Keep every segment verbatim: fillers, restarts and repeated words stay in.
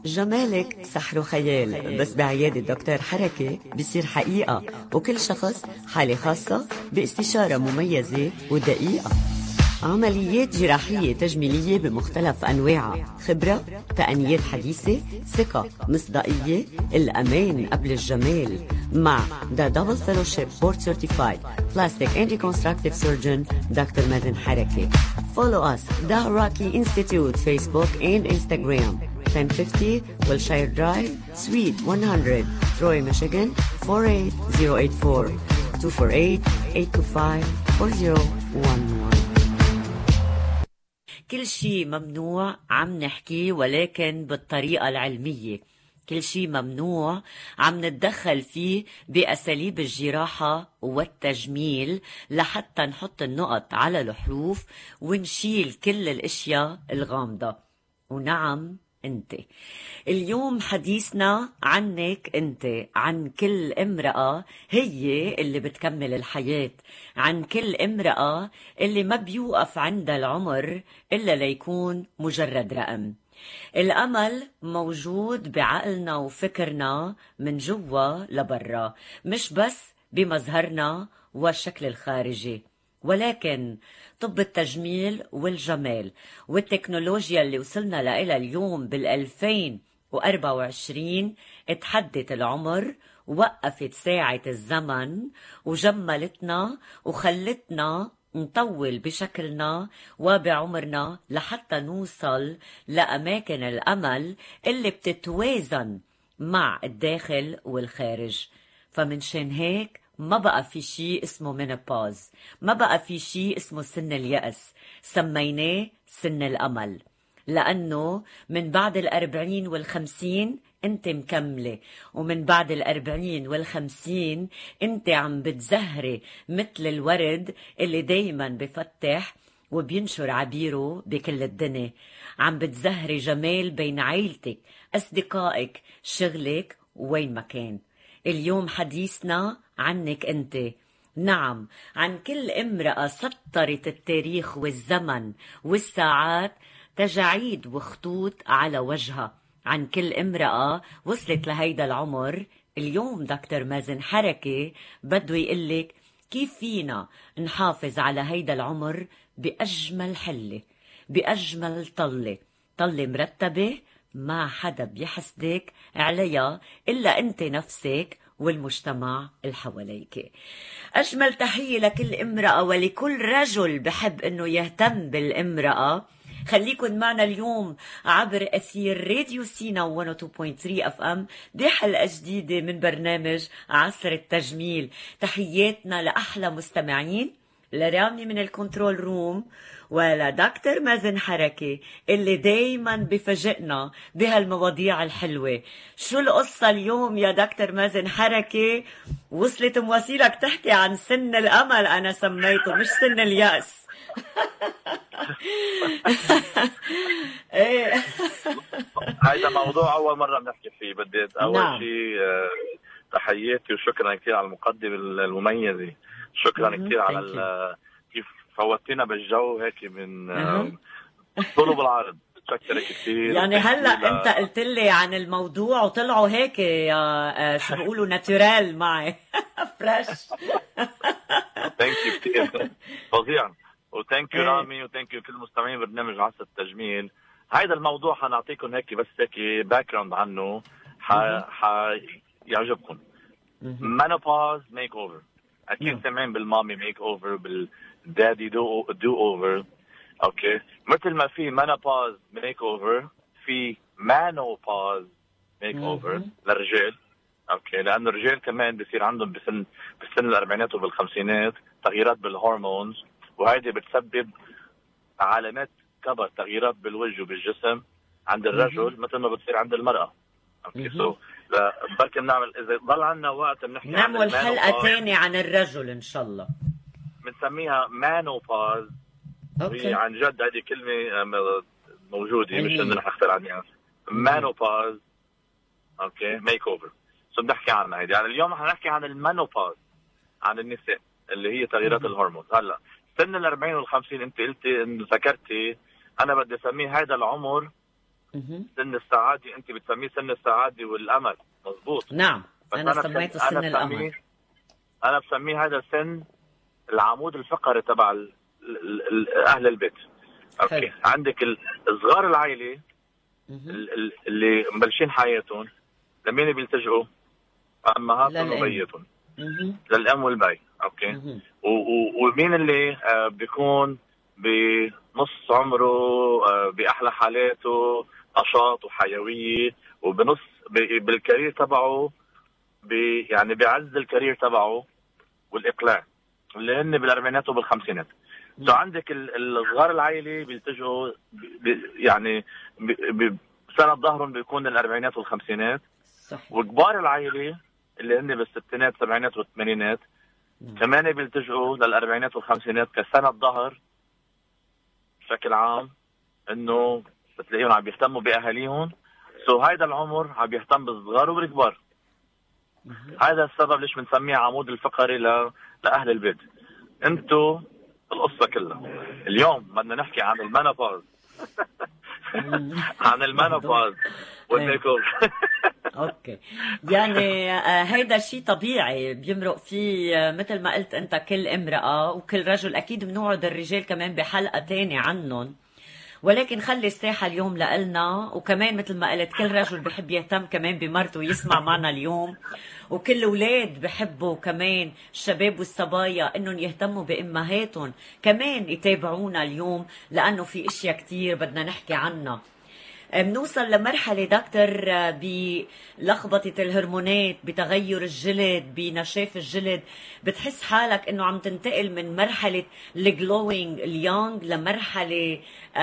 جمالك سحر وخيال، بس بعيادة دكتور حركة بيصير حقيقة، وكل شخص حالة خاصة باستشارة مميزة ودقيقة. عمليات جراحية تجميلية بمختلف أنواعها، خبرة، تقنيات حديثة، ثقة، مصداقية، الأمان قبل الجمال. مع The Double Fellowship Board Certified Plastic and Reconstructive Surgeon دكتور مازن حركة. Follow us The Rocky Institute Facebook and Instagram. ten fifty Wilshire Drive, Suite one hundred, Troy, Michigan four eight zero eight four, two four eight, eight two five, four zero one one. كل شيء ممنوع عم نحكي، ولكن بالطريقة العلمية. كل شيء ممنوع عم نتدخل فيه بأساليب الجراحة والتجميل لحتى نحط النقط على الحروف ونشيل كل الاشياء الغامضة. ونعم انت اليوم حديثنا عنك انت، عن كل امرأة هي اللي بتكمل الحياة، عن كل امرأة اللي ما بيوقف عندها العمر إلا ليكون مجرد رقم. الأمل موجود بعقلنا وفكرنا من جوا لبرا، مش بس بمظهرنا والشكل الخارجي، ولكن طب التجميل والجمال والتكنولوجيا اللي وصلنا لها اليوم بالألفين وأربعة وعشرين اتحدت العمر، وقفت ساعة الزمن وجملتنا وخلتنا نطول بشكلنا وبعمرنا لحتى نوصل لأماكن الأمل اللي بتتوازن مع الداخل والخارج. فمنشان هيك ما بقى في شيء اسمه مينوباز، ما بقى في شيء اسمه سن اليأس، سميناه سن الأمل. لأنه من بعد الأربعين والخمسين انت مكملة، ومن بعد الأربعين والخمسين انت عم بتزهري مثل الورد اللي دايما بفتح وبينشر عبيره بكل الدنيا. عم بتزهري جمال بين عيلتك، أصدقائك، شغلك، وين ما كان. اليوم حديثنا عنك انت، نعم، عن كل امرأة سطرت التاريخ والزمن والساعات تجاعيد وخطوط على وجهها، عن كل امرأة وصلت لهيدا العمر. اليوم دكتور مازن حركة بده يقلك كيف فينا نحافظ على هيدا العمر بأجمل حلة، بأجمل طلة، طلة مرتبة ما حدا بيحسدك عليها إلا أنت نفسك والمجتمع الحواليك. أجمل تحية لكل امرأة ولكل رجل بحب أنه يهتم بالامرأة. خليكن معنا اليوم عبر أثير راديو سينا مية واثنين فاصلة ثلاثة اف ام بحلقة جديدة من برنامج عصر التجميل. تحياتنا لأحلى مستمعين، لرامي من الكنترول روم، ولدكتور مازن حركة اللي دايما بفاجئنا بهالمواضيع الحلوة. شو القصة اليوم يا دكتور مازن حركة؟ وصلت مواسيلك تحكي عن سن الأمل، أنا سميته مش سن اليأس. ايه هيدا موضوع اول مره بنحكي فيه. بدي اول نعم. شيء تحياتي وشكرا كثير على المقدمه المميزه، شكرا كثير على كيف فوتينا بالجو هيك من طول بالعرض. متشكرك كثير. يعني هلا ل... انت قلت لي عن الموضوع وطلعوا هيك يا شو بيقولوا ناتورال معي فريش. ثانك يو كثير، فظيع. وثانك يو رامي، وثانك يو كل مستمعين برنامج عصر التجميل. هيدا الموضوع حنعطيكم هيك بس هيك باك جراوند عنه، ح ح يعجبكم. منوباز ميك اوفر، اكيد سامعين بالمامي ميك اوفر، بالدادي دو دو اوفر. اوكي، مثل ما في منوباز ميك اوفر في مانوباز ميك اوفر للرجال. اوكي، لانه الرجال كمان بصير عندهم بسن بسن الاربعينات وبالخمسينات تغييرات بالهرمونز، وهيدي بتسبب علامات كبر، تغييرات بالوجه وبالجسم عند الرجل مثل ما بتصير عند المرأة. اوكي، سو بركي بنعمل اذا ضل عندنا وقت بنحكي نعمل حلقة ثانية عن الرجل ان شاء الله. بنسميها مانوباز. هي عن جد هذه كلمة موجودة، مش انه نحن اخترع عنها. مانوباز اوكي ميك اوفر. سو بنحكي عنها هيدي. يعني اليوم حنحكي عن المانوباز، عن النساء اللي هي تغييرات الهرمون. هلا سن الأربعين والخمسين انت قلتي انه ذكرتي، انا بدي اسميه هذا العمر سن السعادة أنت بتسميه سن السعادة والأمل، مظبوط. نعم، أنا سميته سن الأمل. أنا بسميه هذا سن العمود الفقري تبع ال ال ال أهل البيت. أوكي. حلو. عندك صغار العائلة اللي مبلشين حياتهم لمين بيلتجئوا؟ أمهاتهم وبيتهم، للأم والبي. أوكي. ومين اللي آه بيكون بنص عمره آه بأحلى حالاته، نشاط وحيوية، وبنص بالكارير تبعه، يعني بعز الكارير تبعه والإقلاع، اللي هن بالأربعينات وبالخمسينات. سو عندك الصغار العائلة بيلتجوا يعني بسنة ظهرهم بيكون الأربعينات والخمسينات. صحيح. وكبار العائلة اللي هن بالستينات والسبعينات والثمانينات كمان بيلتجوا للأربعينات والخمسينات كسنة ظهر بشكل عام، إنه بتلاقيهم عم بيهتموا بأهاليهم. سو هيدا العمر عم بيهتم بالصغار وبالكبار. هذا السبب ليش بنسميه عمود الفقري ل... لأهل البيت. انتو القصة كلها اليوم بدنا نحكي عن المينوباوز. عن المينوباوز والميكوب. اوكي، يعني هيدا شيء طبيعي بيمرق فيه مثل ما قلت انت كل امرأة وكل رجل. اكيد بنوعد الرجال كمان بحلقة تانية عنهم، ولكن خلي الساحة اليوم لقلنا. وكمان مثل ما قلت كل رجل بحب يهتم كمان بمرته ويسمع معنا اليوم، وكل اولاد بحبوا كمان الشباب والصبايا انهم يهتموا بامهاتهم كمان يتابعونا اليوم، لانه في اشياء كتير بدنا نحكي عنها. بنوصل لمرحلة دكتور بلخبطة الهرمونات، بتغير الجلد، بنشاف الجلد. بتحس حالك انه عم تنتقل من مرحلة الجلوينج اليونغ لمرحلة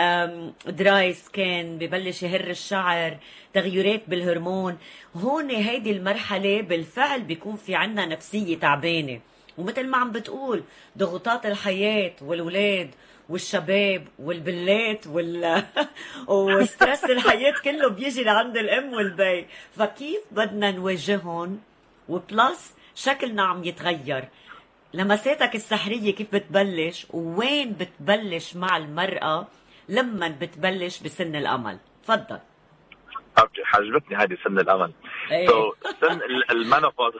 دراي سكين، ببلش يهر الشعر، تغيرات بالهرمون. هون هيدي المرحلة بالفعل بيكون في عنا نفسية تعبانة، ومثل ما عم بتقول ضغوطات الحياة والولاد والشباب والبلات وال وسترس الحياة كله بيجي لعند الأم والبي. فكيف بدنا نواجههم؟ وبلس شكلنا عم يتغير. لمساتك السحرية كيف بتبلش، ووين بتبلش مع المرأة لما بتبلش بسن الأمل؟ تفضل. اوكي، حجبتني هذه سن الأمل. ايه. so, سن المينوباوز.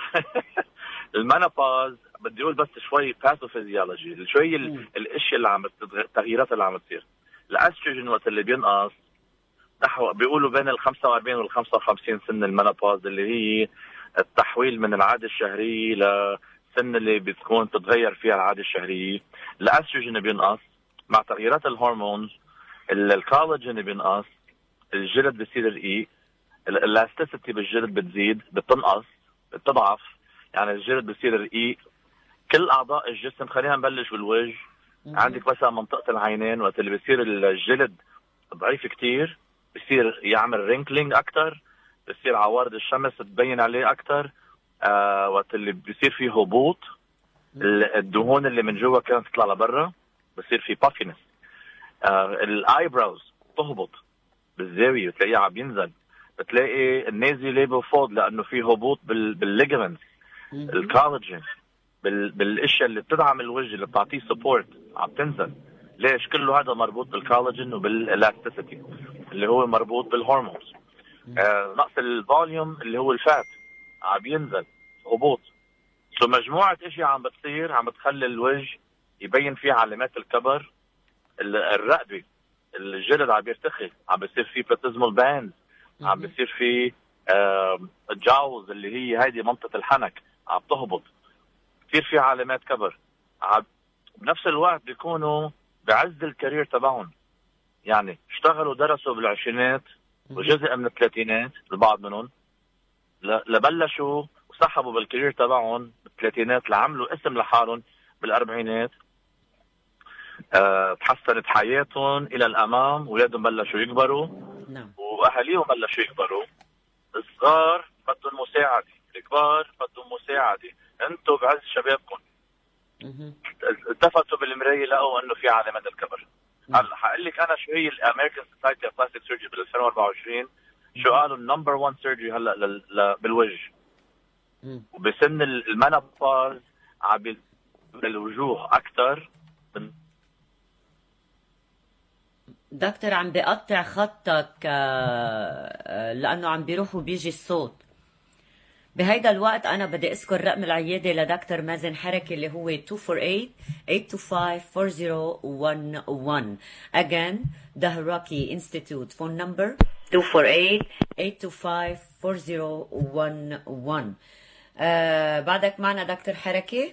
المينوباوز بدي اقول بس شوي باثوفيزيولوجي، شوي الاشياء اللي عم التغييرات اللي عم تصير. الاستروجين وقت اللي بينقص نحو بيقولوا بين ال خمسة وأربعين وال خمسة وخمسين سن المينوباوز، اللي هي التحويل من العاده الشهريه لسن اللي بتكون تتغير فيها العاده الشهريه. الاستروجين بينقص مع تغييرات الهرمونز، الكولاجين بينقص، الجلد بصير رقيق، الالاستيسيتي بالجلد بتزيد، بتنقص، بتضعف، يعني الجلد بصير رقيق. كل اعضاء الجسم، خلينا نبلش بالوجه. عندك مثلا منطقه العينين وقت اللي بصير الجلد ضعيف كتير بصير يعمل رينكلينج اكثر، بصير عوارض الشمس تبين عليه اكثر. آه وقت اللي بصير فيه هبوط، الدهون اللي من جوا كانت تطلع لبرا، بصير في بافينس. آه الاي براوز تهبط بالزاويه، تلاقيه عم ينزل. بتلاقي النازي ليبل فوض لانه في هبوط بالليجمنتس. الكولاجين بالاشياء اللي بتدعم الوجه اللي بتعطيه سبورت عم تنزل. ليش؟ كله هذا مربوط بالكولاجين وبالالاستيسيتي اللي هو مربوط بالهرمونز. آه نقص الفوليوم اللي هو الفات عم ينزل، هبوط. سو مجموعه اشياء عم بتصير عم تخلي الوجه يبين فيها علامات الكبر. الرقبه، الجلد عم يرتخي، عم بيصير فيه بلاتيزمال باند، عم بيصير فيه آه جاوز اللي هي هيدي منطقه الحنك عم تهبط، كثير في علامات كبر. عم بنفس الوقت بيكونوا بعز الكارير تبعهم، يعني اشتغلوا درسوا بالعشرينات وجزء من الثلاثينات البعض منهم، لبلشوا وسحبوا بالكارير تبعهم بالثلاثينات، لعملوا اسم لحالهم بالاربعينات. أه تحسنت حياتهم الى الامام، اولادهم بلشوا يكبروا. نعم. واهاليهم بلشوا يكبروا. الصغار بدهم مساعده، الكبار بدهم مساعده. انتم بعز شبابكم التفتوا بالمرايه لقوا انه في علامات الكبر. هلا حقول لك انا شو هي الامريكان سوسايتي اوف بلاستيك سيرجري بال ألفين وأربعة وعشرين، شو قالوا النمبر واحد سيرجري هلا بالوجه. وبسن المينوباوز عم الوجوه اكثر من دكتور عم بقطع خطك آه، لأنه عم بيروح وبيجي الصوت. بهيدا الوقت أنا بدي أذكر رقم العيادة لدكتور مازن حركي اللي هو two four eight eight two five four zero one one. Again, the Haraki Institute phone number two four eight eight two five four zero one one. آه بعدك معنا دكتور حركي؟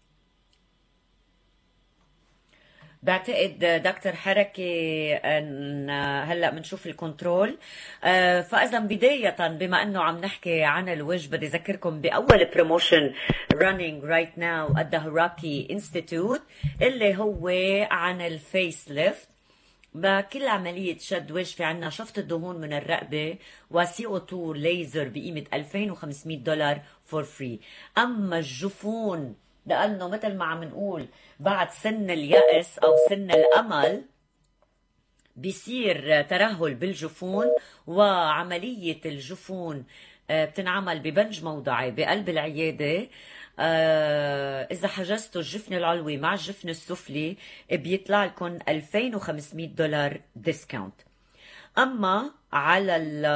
بعتقد دكتور حركي ان هلا بنشوف الكنترول. آه فاذا بدايه بما انه عم نحكي عن الوجه بدي اذكركم باول بروموشن running right now at the Haraki Institute اللي هو عن الفيس ليفت. بكل عملية شد وجه في عنا شفط الدهون من الرقبة وسي او تو ليزر بقيمة ألفين وخمسمية دولار فور فري. أما الجفون لأنه مثل ما عم نقول بعد سن اليأس أو سن الأمل بيصير ترهل بالجفون، وعملية الجفون بتنعمل ببنج موضعي بقلب العيادة. إذا حجزتوا الجفن العلوي مع الجفن السفلي بيطلع لكم ألفين وخمسمية دولار ديسكاونت. أما على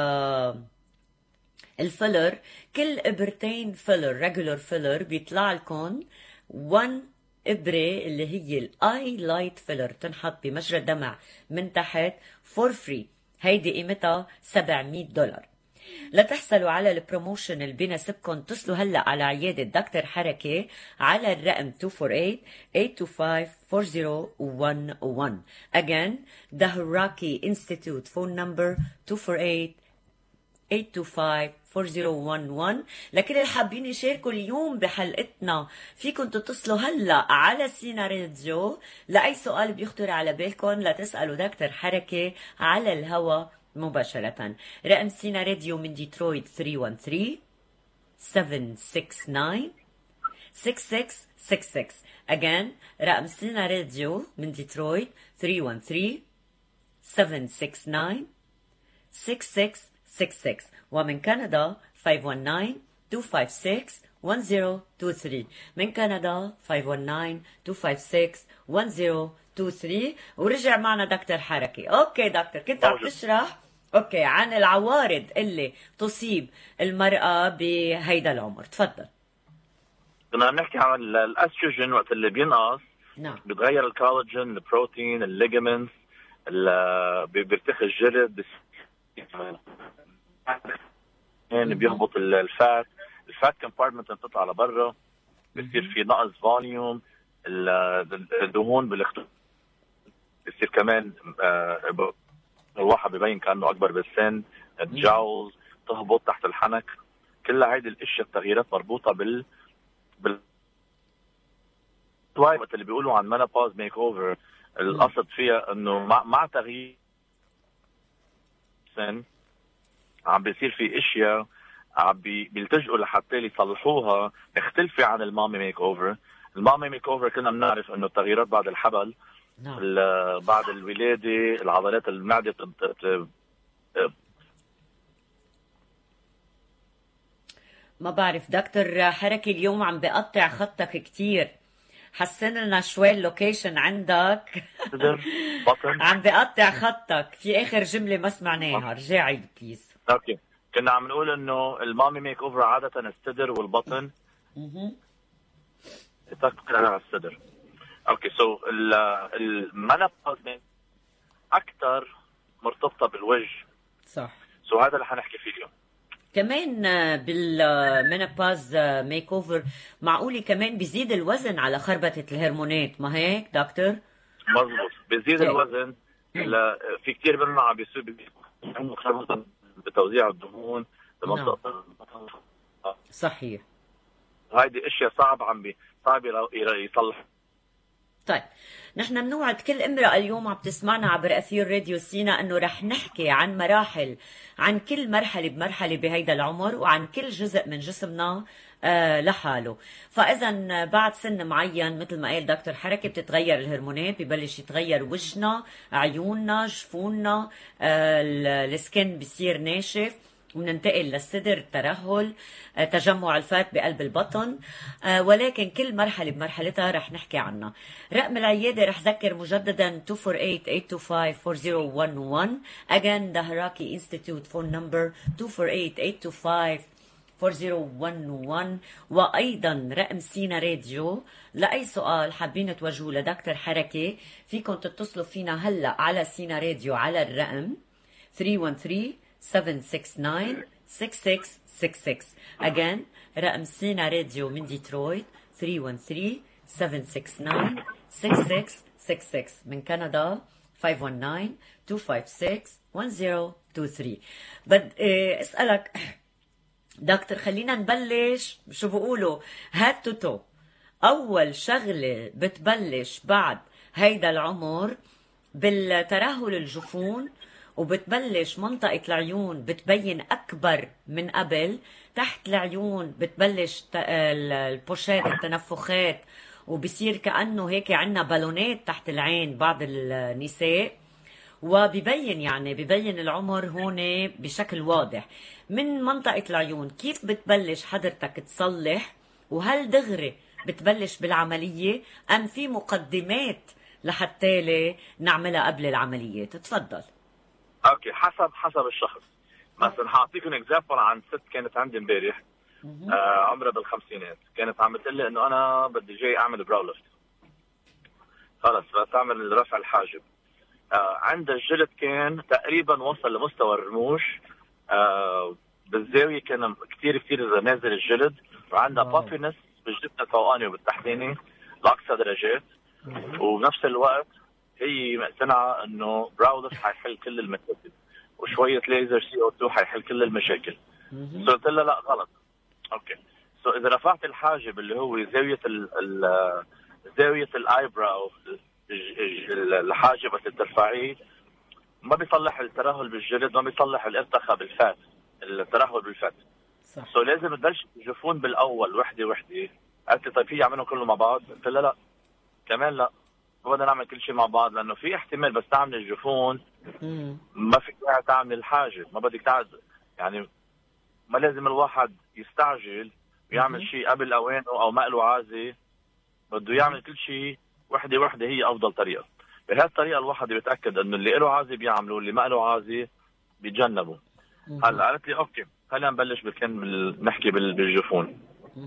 الفيلر كل إبرتين فيلر ريجولر فيلر بيطلع لكم واحد إبرة اللي هي الآي لايت فيلر تنحط بمجرى الدمع من تحت فور فري. هيدي قيمتها سبعمية دولار. لتحصلوا على البروموشن اللي بناسبكم اتصلوا هلا على عيادة دكتور حركي على الرقم two four eight eight two five four zero one one. Again, the Haraki Institute phone number two four eight eight two five four zero one one. لكل اللي حابين يشاركوا اليوم بحلقتنا فيكم تتصلوا هلا على سينا راديو لأي سؤال بيخطر على بالكم لتسألوا دكتور حركي على الهوا مباشرة. رقم سينا راديو من ديترويت three one three seven six nine six six six six. Again, رقم سينا راديو من ديترويت three one three seven six nine six six six six. ومن كندا five one nine two five six one zero two three. من كندا five one nine two five six one zero two three. ورجع معنا دكتور حركي. اوكي دكتور، كنت عم تشرح اوكي عن العوارض اللي تصيب المرأة بهيدا العمر. تفضل. كنا عم نحكي عن الاستروجين وقت اللي بينقص. نعم. بتغير الكولاجين، البروتين، الليجمنتس، بيرتخي الجلد، يعني بيهبط الفات الفات كومبارتمنت بتطلع لبرا، بصير في نقص فوليوم، الدهون بالاختلاف بصير كمان الواحد ببين كانه اكبر بالسن، الجاوز تهبط تحت الحنك. كل هيدي الاشياء التغييرات مربوطه بال بال وقت اللي بيقولوا عن منابوز ميك اوفر. القصد فيها انه مع, مع تغيير سن عم بيصير في اشياء عم بيلتجئوا لحتى يصلحوها مختلفه عن المامي ميك اوفر. المامي ميك اوفر كنا بنعرف انه التغييرات بعد الحبل، نعم. بعد الولاده العضلات المعده بت... ما بعرف دكتور حركي اليوم عم بقطع خطك كتير. حسن لنا شوي اللوكيشن عندك. عم بقطع خطك في اخر جمله ما سمعناها، رجع عيد بليز. اوكي، كنا عم نقول انه المامي ميك اوفر عاده الصدر والبطن. اها تفكر على الصدر. اوكي، سو المنابوز اكثر مرتبطه بالوجه. صح. سو هذا اللي حنحكي فيه اليوم. كمان بالمينوباز ميك اوفر معقولي كمان بيزيد الوزن على خربطه الهرمونات، ما هيك دكتور؟ مظبوط، بيزيد هي. الوزن. لا في كثير منهم عم بيصير بتوزيع الدهون بمنطقه. صحيح. هيدي اشياء صعب عم بي صعب يصلح. طيب، نحن بنوعد كل امرأة اليوم عم تسمعنا عبر أثير راديو سينا أنه رح نحكي عن مراحل، عن كل مرحلة بمرحلة بهيدا العمر، وعن كل جزء من جسمنا آه لحاله. فإذا بعد سن معين مثل ما قال دكتور حركي بتتغير الهرمونات، ببلش يتغير وجهنا، عيوننا، جفوننا، آه السكن بيصير ناشف، وننتقل للصدر، الترهل، تجمع الفات بقلب البطن، ولكن كل مرحلة بمرحلتها رح نحكي عنها. رقم العيادة رح ذكر مجددا two four eight eight two five four zero one one. Again, the Haraki Institute phone number two four eight eight two five four zero one one. وأيضا رقم سينا راديو لأي سؤال حابين توجهوا لدكتور حركي فيكم تتصلوا فينا هلأ على سينا راديو على الرقم three one three seven six nine six six six six. Again, رقم سينا راديو من ديترويت three one three seven six nine six six six six. من كندا five one nine two five six one zero two three. بد اسألك دكتور، خلينا نبلش شو بقولوا هاد تو تو. أول شغلة بتبلش بعد هيدا العمر بالترهل الجفون، وبتبلش منطقة العيون بتبين أكبر من قبل. تحت العيون بتبلش البوشات، التنفخات، وبصير كأنه هيك عنا بالونات تحت العين بعض النساء، وبيبين يعني بيبين العمر هون بشكل واضح. من منطقة العيون كيف بتبلش حضرتك تصلح؟ وهل دغري بتبلش بالعملية أم في مقدمات لحتى نعملها قبل العملية؟ تتفضل. اوكي، حسب حسب الشخص. مثلا هعطيكم اكزامبل عن ست كانت عندي امبارح، آه عمرها بالخمسينات، كانت عم بتقول لي انه انا بدي جاي اعمل براو ليفت. خلص بتعمل رفع الحاجب. آه عند الجلد كان تقريبا وصل لمستوى الرموش، آه بالزاويه كان كثير كثير نازل الجلد، وعندها بافينس بالجبن الفوقاني وبالتحتاني لاقصى درجات. وبنفس الوقت هي مقتنعه انه براو ليفت حيحل كل المشاكل، وشويه ليزر سي او اثنين حيحل كل المشاكل. سو قلت لها لا غلط. اوكي، سو اذا رفعت الحاجب اللي هو زاويه ال ال زاويه الاي براو، الحاجب اللي بترفعيه ما بيصلح الترهل بالجلد، ما بيصلح الارتخاء بالفات، الترهل بالفات. صح. سو لازم تبلش الجفون بالاول وحده وحده. قالت لي طيب في يعملوا كله مع بعض؟ قلت لها لا كمان لا، ما بدنا نعمل كل شيء مع بعض، لانه في احتمال بس تعمل الجفون ما فيك تعمل الحاجب، ما بدك تعمل يعني، ما لازم الواحد يستعجل ويعمل شيء قبل اوانه او ما له عازه. بده يعمل كل شيء وحده وحده، هي افضل طريقه. بهذه الطريقه الواحد بيتاكد انه اللي له عازه بيعملوا، اللي ما له عازه بيتجنبوا. هلا قالت لي اوكي خلينا نبلش بالكن بال... نحكي بالجفون.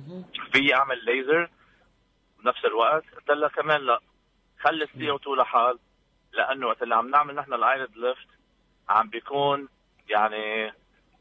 في اعمل ليزر بنفس الوقت؟ قلت لها كمان لا، خلي السي او اثنين لحال، لانه وقت اللي عم نعمل نحن الايريد ليفت عم بيكون يعني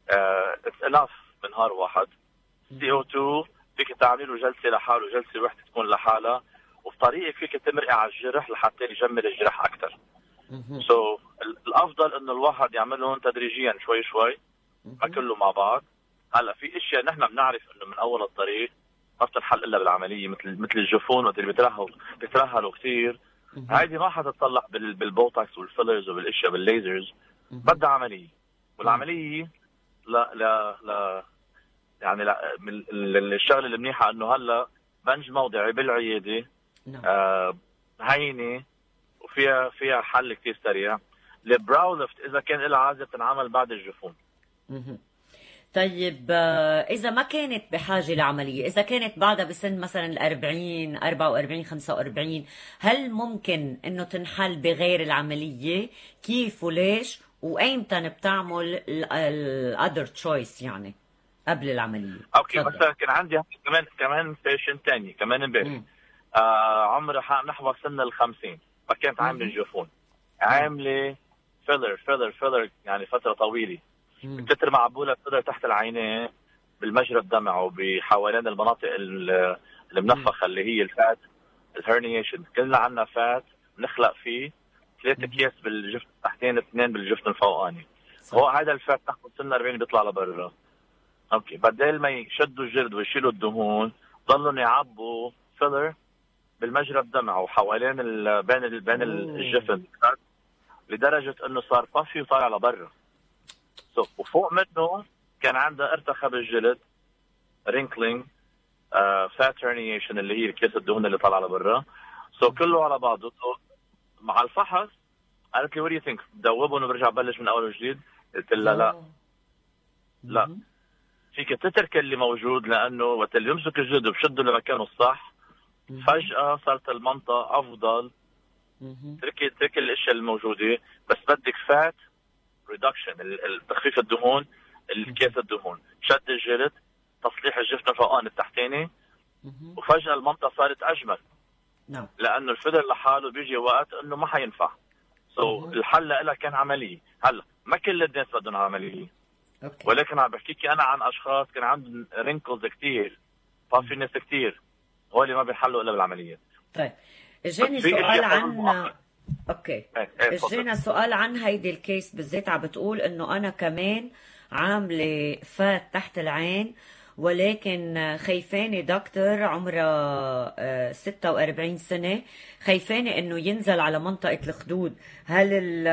اتس انف من نهار واحد. سي او اثنين فيك تعملي له جلسه لحاله وجلسه وحده تكون لحالها، وبطريقه فيك تمرقي على الجرح لحتى يجمل الجرح اكثر. سو so, الافضل انه الواحد يعملهم تدريجيا شوي شوي، ما كله مع بعض. هلا في اشياء نحن بنعرف انه من اول الطريق ما بتنحل الا بالعمليه، مثل مثل الجفون وقت اللي بيترهلوا بيترهلوا كثير، هيدي ما حتتصلح بالبوتوكس والفيلرز وبالاشياء بالليزرز، بدها عمليه. والعمليه لا لا لا يعني لا من الشغله المنيحه انه هلا بنج موضعي بالعياده، آه هينه وفيها فيها حل كثير سريع. البراو ليفت اذا كان لها عازه بتنعمل بعد الجفون. طيب إذا ما كانت بحاجة لعملية، إذا كانت بعدها بسن مثلا الأربعين أربعة وأربعين خمسة وأربعين، هل ممكن إنه تنحل بغير العملية؟ كيف وليش وأيمتى بتعمل الأذر تشويس يعني قبل العملية؟ أوكي صدق. مثلا كان عندي كمان كمان بيشنت تاني كمان امبارح، آه عمرها نحو سن الخمسين، ما كانت عاملة الجفون، عاملة فيلر فيلر فيلر يعني فترة طويلة، بتتر معبولة فيلر تحت العينين بالمجرى الدمع وبحوالين المناطق المنفخة اللي هي الفات، الهرنيشن. كلنا عنا فات نخلق فيه ثلاثة اكياس بالجفن تحتين، اثنين بالجفن الفوقاني. هو هذا الفات تحت سن أربعين بيطلع لبرا. اوكي، بدل ما يشدوا الجلد ويشيلوا الدهون ضلوا يعبوا فيلر بالمجرى الدمع وحوالين ال... بين ال... بين الجفن، لدرجة انه صار بافي وطالع لبرا. سو so, وفوق منه كان عنده ارتخاء بالجلد، رينكلينج، فات هرنيشن اللي هي كيس الدهون اللي طالعه لبرا. سو so, كله على بعضه. so, مع الفحص قالت لي وري ثينك دوبهم وبرجع بلش من اول وجديد؟ قلت لها لا، لا، فيك تترك اللي موجود، لانه وقت اللي يمسك الجلد وبشده لمكانه الصح فجأة صارت المنطقة افضل. تركي تركي الاشياء الموجودة، بس بدك فات ريدكشن، تخفيف الدهون، الكيس الدهون، شد الجلد، تصليح الجفن الفوقاني التحتاني، وفجأة المنطقة صارت اجمل. نعم. لانه الفيلر لحاله بيجي وقت انه ما حينفع. سو so الحل لها كان عمليه. هلا ما كل الناس بدهم عمليه. أوكي. ولكن عم بحكيكي انا عن اشخاص كان عندهم رينكلز كثير، ففي ناس كثير هول ما بينحلوا الا بالعمليه. طيب اجاني سؤال عن اوكي اجينا سؤال عن هيدي الكيس بالذات، عم بتقول انه انا كمان عامله فات تحت العين، ولكن خيفانة دكتور عمرها ستة وأربعين سنة، خيفانة انه ينزل على منطقة الخدود. هل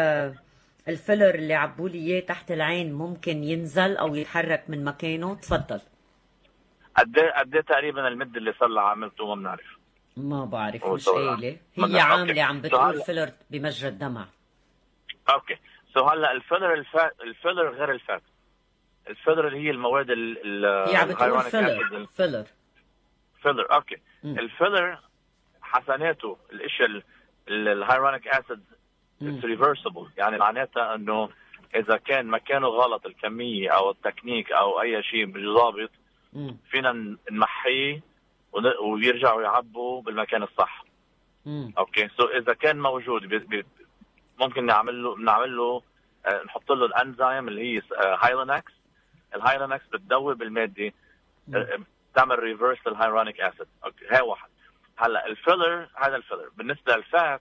الفيلر اللي عبولي اياه تحت العين ممكن ينزل او يتحرك من مكانه؟ تفضل. قد ايه قد ايه تقريبا المدة اللي صار لها عملته؟ ما بنعرف. ما بعرف، مش قايله. هي عاملة عم بتقول فيلر بمجرى الدمع. اوكي سو هلا الفيلر الفات الفيلر غير الفات. الفيلر اللي هي المواد ال هي عم بتقول فيلر فيلر فيلر اوكي. م. الفيلر حسناته الاشياء الهايرونيك اسيد ريفرسبل، يعني معناتها انه اذا كان مكانه غلط الكميه او التكنيك او اي شيء مش ضابط فينا نمحيه ويرجعوا يعبوا بالمكان الصح. مم. اوكي سو اذا كان موجود بي بي ممكن نعمل له نعمل له آه نحط له الانزيم اللي هي آه هايلونكس. الهايلونكس بتدوب الماده آه تعمل ريفرس للهايرونيك اسيد. اوكي هاي واحد. هلا الفيلر هذا الفيلر بالنسبه للفات،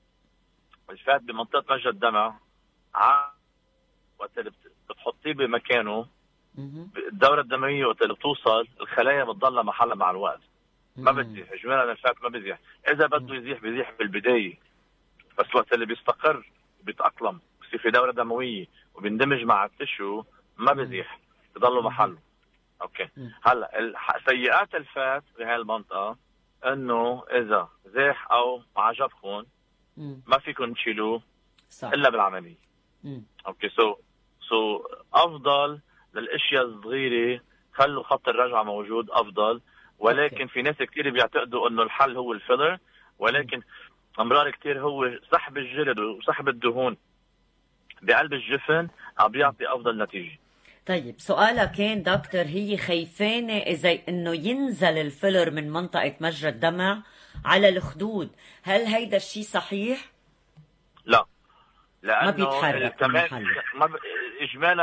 الفات بمنطقه مجرى الدمع وقت اللي بتحطيه بمكانه الدوره الدمويه وقت اللي بتوصل الخلايا بتضلها محلها مع الوقت، ما بتزيح. اجمالا الفات ما بيزيح، اذا بده يزيح بيزيح بالبدايه، بس وقت اللي بيستقر بيتاقلم بصير في دوره دمويه وبيندمج مع التشو ما بيزيح، بضله محله. اوكي هلا سيئات الفات بهاي المنطقه انه اذا زاح او ما عجبكم ما فيكم تشيلوه الا بالعمليه. اوكي سو سو افضل للاشياء الصغيره خلوا خط الرجعه موجود افضل. ولكن أوكي. في ناس كثير بيعتقدوا انه الحل هو الفيلر، ولكن امرار كثير هو سحب الجلد وسحب الدهون بقلب الجفن عم بيعطي افضل نتيجه. طيب سؤالها كان دكتور، هي خايفانه اذا انه ينزل الفيلر من منطقه مجرى الدمع على الخدود، هل هيدا الشيء صحيح؟ لا، لانه ما بيتحرك كمان ما ب... اجمالا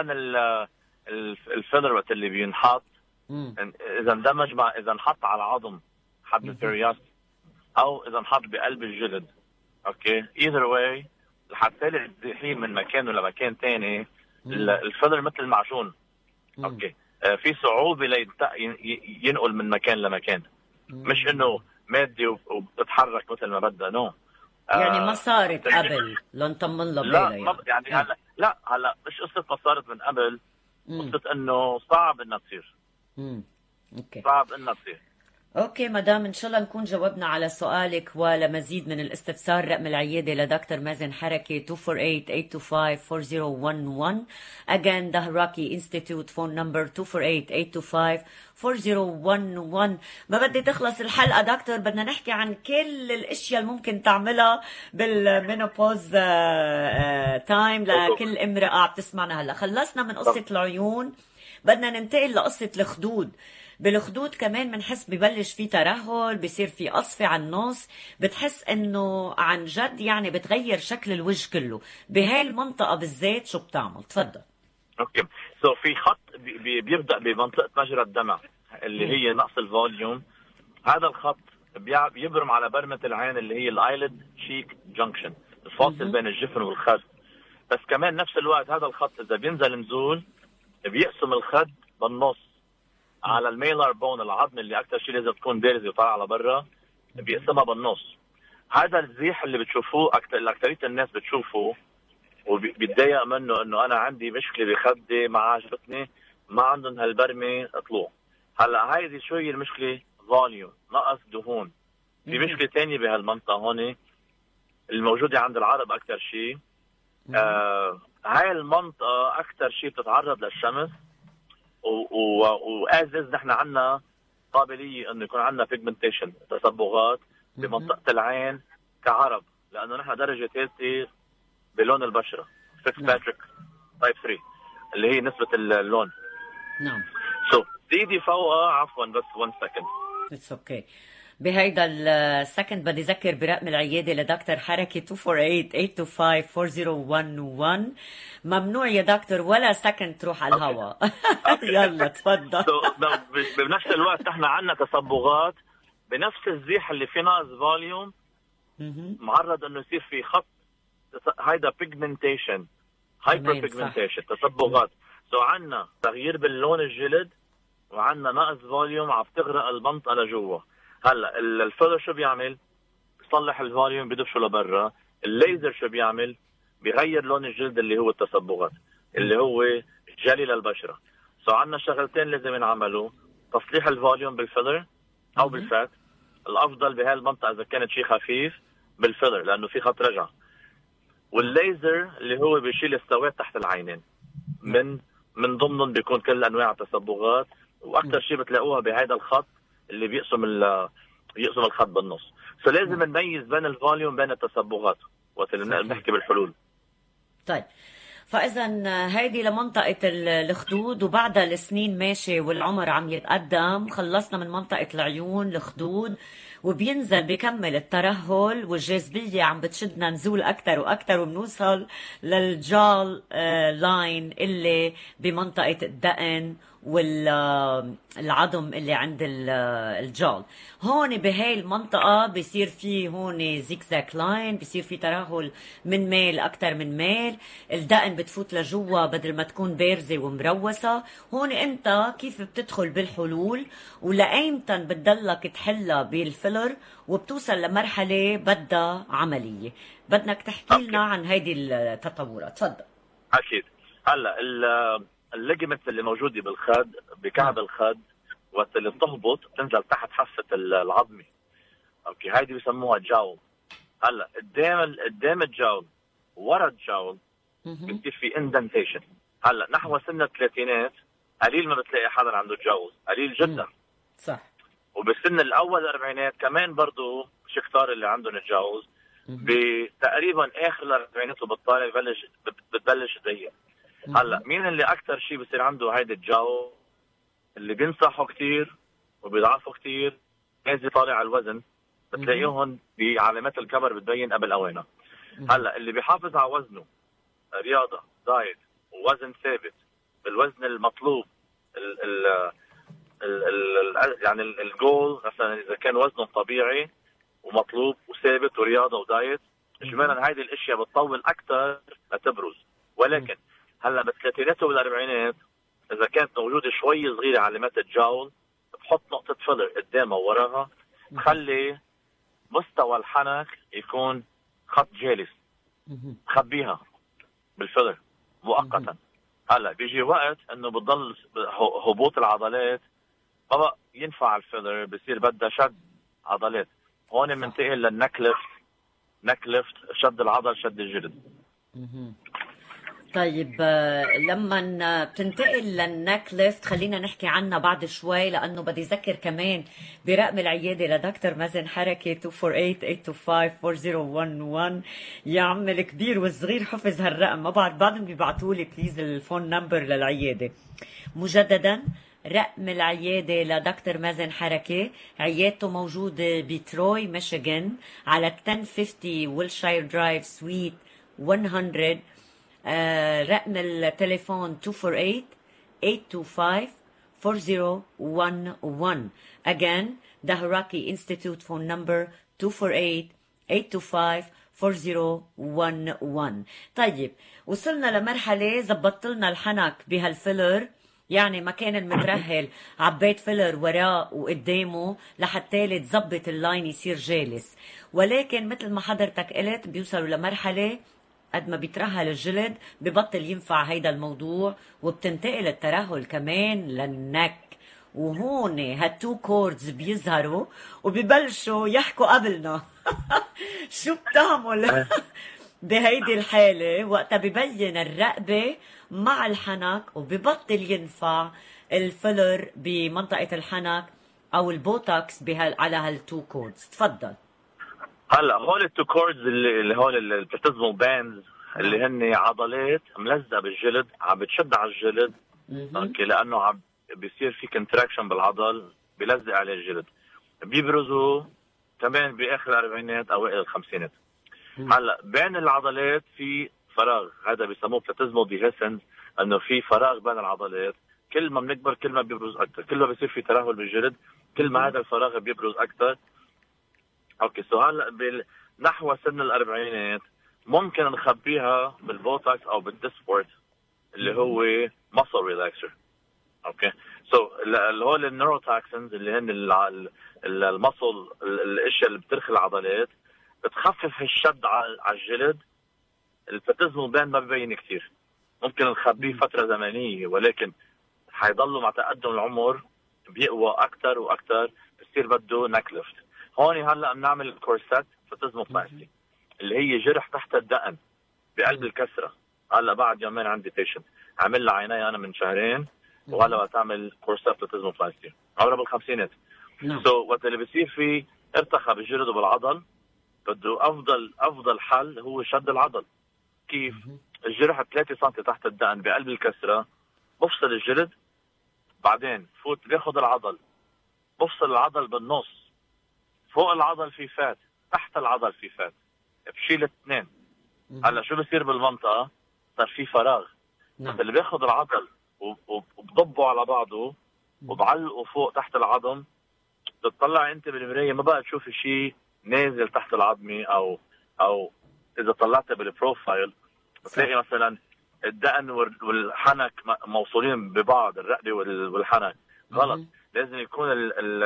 الفيلر وقت اللي بينحط مم. اذا اندمج مع اذا انحط على عظم حد البرياس او اذا انحط بقلب الجلد، اوكي ايذر واي حتى لي تزيحيه من مكانه لمكان ثاني الفيلر مثل المعجون. مم. اوكي آه في صعوبه لينقل من مكان لمكان. مم. مش انه مادي وبتتحرك مثل ما بدها نو. يعني ما صارت قبل لنطمن له لا يعني, يعني هلا لا هلا مش قصه ما صارت من قبل، قصه انه صعب انها تصير. امم اوكي صعب انها تصير. اوكي مدام، ان شاء الله نكون جاوبنا على سؤالك. ولمزيد من الاستفسار رقم العياده لدكتور مازن حركي اثنين أربعة ثمانية ثمانية اثنين خمسة أربعة صفر واحد واحد. again دهراكي انستيتيوت فون نمبر اثنين أربعة ثمانية ثمانية اثنين خمسة أربعة صفر واحد واحد. ما بدي تخلص الحلقه دكتور، بدنا نحكي عن كل الاشياء اللي ممكن تعملها بالمينوبوز تايم لكل امراه عم تسمعنا. هلا خلصنا من قصه العيون، بدنا ننتقل لقصه الخدود. بالخدود كمان بنحس ببلش في ترهل، بصير في قصفة على النص، بتحس انه عن جد يعني بتغير شكل الوجه كله. بهاي المنطقة بالذات شو بتعمل؟ تفضل. اوكي سو so, في خط بي بيبدأ بمنطقة مجرى الدمع اللي هي نقص الفوليوم. هذا الخط بيبرم على برمة العين اللي هي الايلid شيك جنكشن، الفاصل بين الجفن والخد. بس كمان نفس الوقت هذا الخط اذا بينزل نزول بيقسم الخد بالنص على الميلر بون، العظم اللي اكثر شيء لازم تكون بارزه وطالعه على برا، بيقسمها بالنص. هذا الزيح اللي بتشوفوه اكثر اكثريه الناس بتشوفه وبيتضايق منه، انه انا عندي مشكله بخدي ما عجبتني، ما عندهم هالبرمه طلوع. هلا هيدي شو هي المشكله؟ فوليوم، نقص دهون. في مشكله ثانيه بهالمنطقه هون الموجوده عند العرب اكثر شيء. آه هاي المنطقه اكثر شيء بتتعرض للشمس وازز نحن عندنا قابليه انه يكون عندنا بيجمنتيشن تصبغات بمنطقه العين كعرب، لانه نحن درجه ثالثه بلون البشره فيكس باتريك تايب ثلاثة اللي هي نسبه اللون. نعم. سو ايدي فوقها عفوا بس واحد سكند. اتس اوكي. بهيدا السكند بدي ذكر برقم العياده لدكتور حركه اثنين أربعة ثمانية ثمانية اثنين خمسة أربعة صفر واحد واحد. ممنوع يا دكتور ولا سكند تروح على الهواء. يلا تفضل. بنفس الوقت نحن عندنا تصبغات بنفس الزيح اللي في ناقص فوليوم معرض انه يصير في خط هيدا بيجمنتيشن هايبر بيجمنتيشن تصبغات. سو عندنا تغيير باللون الجلد وعندنا نقص فوليوم عم تغرق المنطقه لجوا. هلا الفيلر شو بيعمل؟ بيصلح الفوليوم بدفشه لبرا. الليزر شو بيعمل؟ بيغير لون الجلد اللي هو التصبغات اللي هو جلي للبشره. سو عندنا شغلتين لازم ينعملوا، تصليح الفوليوم بالفيلر او بالفات. الافضل بهاي المنطقه اذا كانت شيء خفيف بالفيلر لانه في خط رجعه. والليزر اللي هو بيشيل السواد تحت العينين من من ضمنهم بيكون كل انواع التصبغات، واكثر شيء بتلاقوها بهذا الخط اللي بيقسم ال بيقسم الخط بالنص. فلازم نميز بين الفوليوم بين التصبغات وقت اللي بنحكي بالحلول. طيب فاذا هيدي لمنطقه الخدود، وبعدها السنين ماشي والعمر عم يتقدم خلصنا من منطقه العيون الخدود، وبينزل بكمل الترهل والجاذبيه عم بتشدنا نزول اكثر واكثر، وبنوصل للجال لاين اللي بمنطقه الدقن والعظم اللي عند الجال. هون بهاي المنطقة بيصير في هون زيكزاك لاين، بيصير في ترهل من ميل أكتر من ميل، الدقن بتفوت لجوا بدل ما تكون بارزة ومروسة. هون انت كيف بتدخل بالحلول ولأيمتى بتضلك تحلها بالفيلر وبتوصل لمرحلة بدها عملية. بدنك تحكي لنا عن هيدي التطورات. تفضل. أكيد. هلا الليجمنت اللي موجوده بالخد بكعب الخد وقت اللي بتهبط بتنزل تحت حافه العظمه. اوكي هيدي بسموها جاول. هلا قدام قدام الجاول ورا الجاول بتصير في اندنتيشن. هلا نحو سن الثلاثينات قليل ما بتلاقي حدا عنده جاول، قليل جدا. صح. وبالسن الاول الاربعينات كمان برضه مش كتار اللي عندهم الجاول. بتقريبا اخر الاربعينات وبالطالع ببلش بتبلش تضيق. هلا مين اللي اكثر شيء بصير عنده هيدي الجو؟ اللي بينصحوا كثير وبيضعفوا كثير، نازل طالع على الوزن بتلاقيهم بعلامات الكبر بتبين قبل اوانها. هلا اللي بيحافظ على وزنه رياضه دايت ووزن ثابت بالوزن المطلوب ال ال ال ال يعني الجول مثلا اذا كان وزنه طبيعي ومطلوب وثابت ورياضه ودايت، اجمالا هيدي الاشياء بتطول اكثر لتبرز. ولكن هلا بالثلاثينات والاربعينات اذا كانت موجوده شوي صغيره علامات الجاول بحط نقطه فيلر قدامها ووراها، بخلي مستوى الحنك يكون خط جالس، بخبيها بالفيلر مؤقتا. هلا بيجي وقت انه بتضل هبوط العضلات ما بقى ينفع الفيلر، بصير بدها شد عضلات. هون بننتقل للنك ليفت. نك ليفت شد العضل شد الجلد. طيب لما بتنتقل للنك ليفت خلينا نحكي عنها بعد شوي، لانه بدي اذكر كمان برقم العياده لدكتور مازن حركه اثنين أربعة ثمانية ثمانية خمسة أربعة صفر واحد واحد. يا عم الكبير والصغير حفظ هالرقم، ما بعد بعدهم بيبعتوا لي بليز الفون نمبر للعياده. مجددا رقم العياده لدكتور مازن حركه، عيادته موجوده بتروي ميشيغان على عشرة خمسين ويلشاير درايف سويت مية. آه رقم التليفون اثنين أربعة ثمانية اثنين خمسة أربعة صفر واحد واحد. Again, Dahraki Institute phone number اثنين أربعة ثمانية اثنين خمسة أربعة صفر واحد واحد. طيب وصلنا لمرحلة زبطت لنا الحنك بهالفيلر، يعني مكان المترهل عبيت فيلر وراه وقدامه لحتى تزبط اللاين يصير جالس. ولكن مثل ما حضرتك قلت بيوصلوا لمرحلة قد ما بيترهل الجلد ببطل ينفع هيدا الموضوع، وبتنتقل الترهل كمان للنك. وهون هالتو كوردز بيظهروا وبيبلشوا يحكوا قبلنا. شو بتعمل بهيدي الحالة؟ وقتها ببين الرقبة مع الحنك وببطل ينفع الفيلر بمنطقة الحنك او البوتوكس بهال على هالتو كوردز؟ تفضل. هلا هول التو كوردز اللي اللي هول اللي بتسموا باندز اللي هن عضلات ملزقه بالجلد عم بتشد على الجلد. اوكي، لانه عم بيصير في كونتراكشن بالعضل بيلزق عليه الجلد. بيبرزوا كمان باخر الاربعينات اوائل الخمسينات. هلا بين العضلات في فراغ، هذا بيسموه بلاتيزمو ديهيسنس، انه في فراغ بين العضلات. كل ما بنكبر كل ما بيبرز اكثر، كل ما بيصير في ترهل بالجلد كل ما هذا الفراغ بيبرز اكثر. اوكي، سو هلا نحو سن الاربعينات ممكن نخبيها بالبوتوكس او بالديسبورت اللي هو ماسل ريلاكسر. اوكي، سو اللي هو النيوروتاكسنز اللي هن المصل الاشياء اللي بترخي العضلات بتخفف الشد على الجلد. البلاتيزمو باند ما ببين كثير، ممكن نخبيه فتره زمنيه، ولكن حيضلوا مع تقدم العمر بيقوى اكثر واكثر، بصير بده نك ليفت. هون هلا بنعمل الكورسات بلاتيزمو بلاستي اللي هي جرح تحت الدقن بقلب الكسره. هلا بعد يومين عندي بيشنت عامل لها عيني انا من شهرين، وهلا وقت اعمل كورسات بلاتيزمو بلاستي عمرها بالخمسينات. سو so, وقت اللي بصير فيه ارتخى بالجلد وبالعضل بده افضل افضل حل هو شد العضل. كيف؟ الجرح ثلاثة سم تحت الدقن بقلب الكسره، بفصل الجلد، بعدين فوت بياخذ العضل، بفصل العضل بالنص، فوق العضل في فات، تحت العضل في فات، بشيل الاثنين. هلا شو بصير بالمنطقه؟ صار في فراغ. بس اللي بياخذ العضل وبضبه على بعضه وبعلقه فوق تحت العظم، بتطلع انت بالمرايه ما بقى تشوف شيء نازل تحت العظمه، او او اذا طلعت بالبروفايل بتلاقي مثلا الدقن والحنك موصولين ببعض، الرقبه والحنك. غلط، لازم يكون ال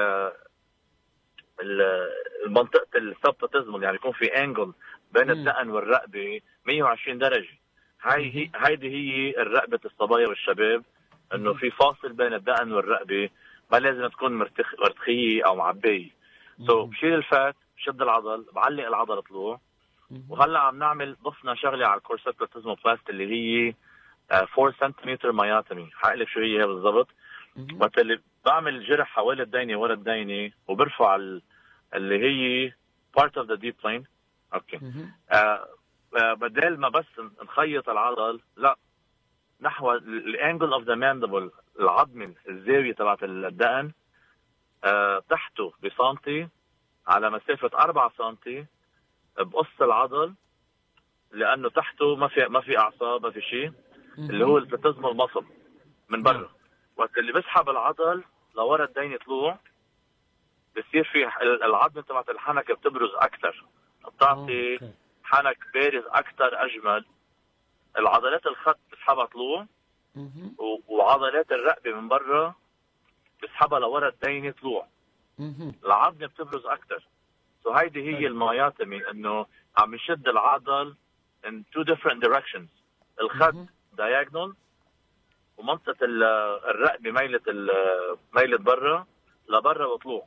ال المنطقه السبتاتيزمال، يعني يكون في انجل بين الدقن والرقبه مية وعشرين درجه. هاي هي هيدي هي الرقبه الصبايا والشباب، انه في فاصل بين الدقن والرقبه، ما لازم تكون مرتخ مرتخيه او معبيه. سو so, بشيل الفات، بشد العضل، بعلق العضل طلوع. وهلا عم نعمل ضفنا شغله على الكورسات بلاتيزمو بلاست اللي هي أربعة سنتيمتر مايوتومي. حقلك شو هي بالضبط. وقت اللي بعمل جرح حوالي الدينه ورا الدينه وبرفع اللي هي part of the deep plane. اوكي، آه آه بدل ما بس نخيط العضل، لا، نحو الانجل اوف ذا ماندبل، العظم الزاويه تبعت الدقن آه تحته بسنتي على مسافه أربعة سنتي، بقص العضل لانه تحته ما في ما في اعصاب، ما في شيء، اللي هو البلاتيزمال ماسل من برا. وقت اللي بسحب العضل لورا الدينه طلوع، بصير في العظم تبعت الحنك بتبرز اكثر، بتعطي حنك بارز اكثر اجمل. العضلات الخط بسحبها طلوع، وعضلات الرقبه من برا بسحبها لورا الدينه طلوع. العظم بتبرز اكثر. سو هيدي هي المايوتومي، انه عم يشد العضل in two different directions. الخط diagonal، ومنطقه الرقبه ميلت ميلت برا لبرا وطلوع،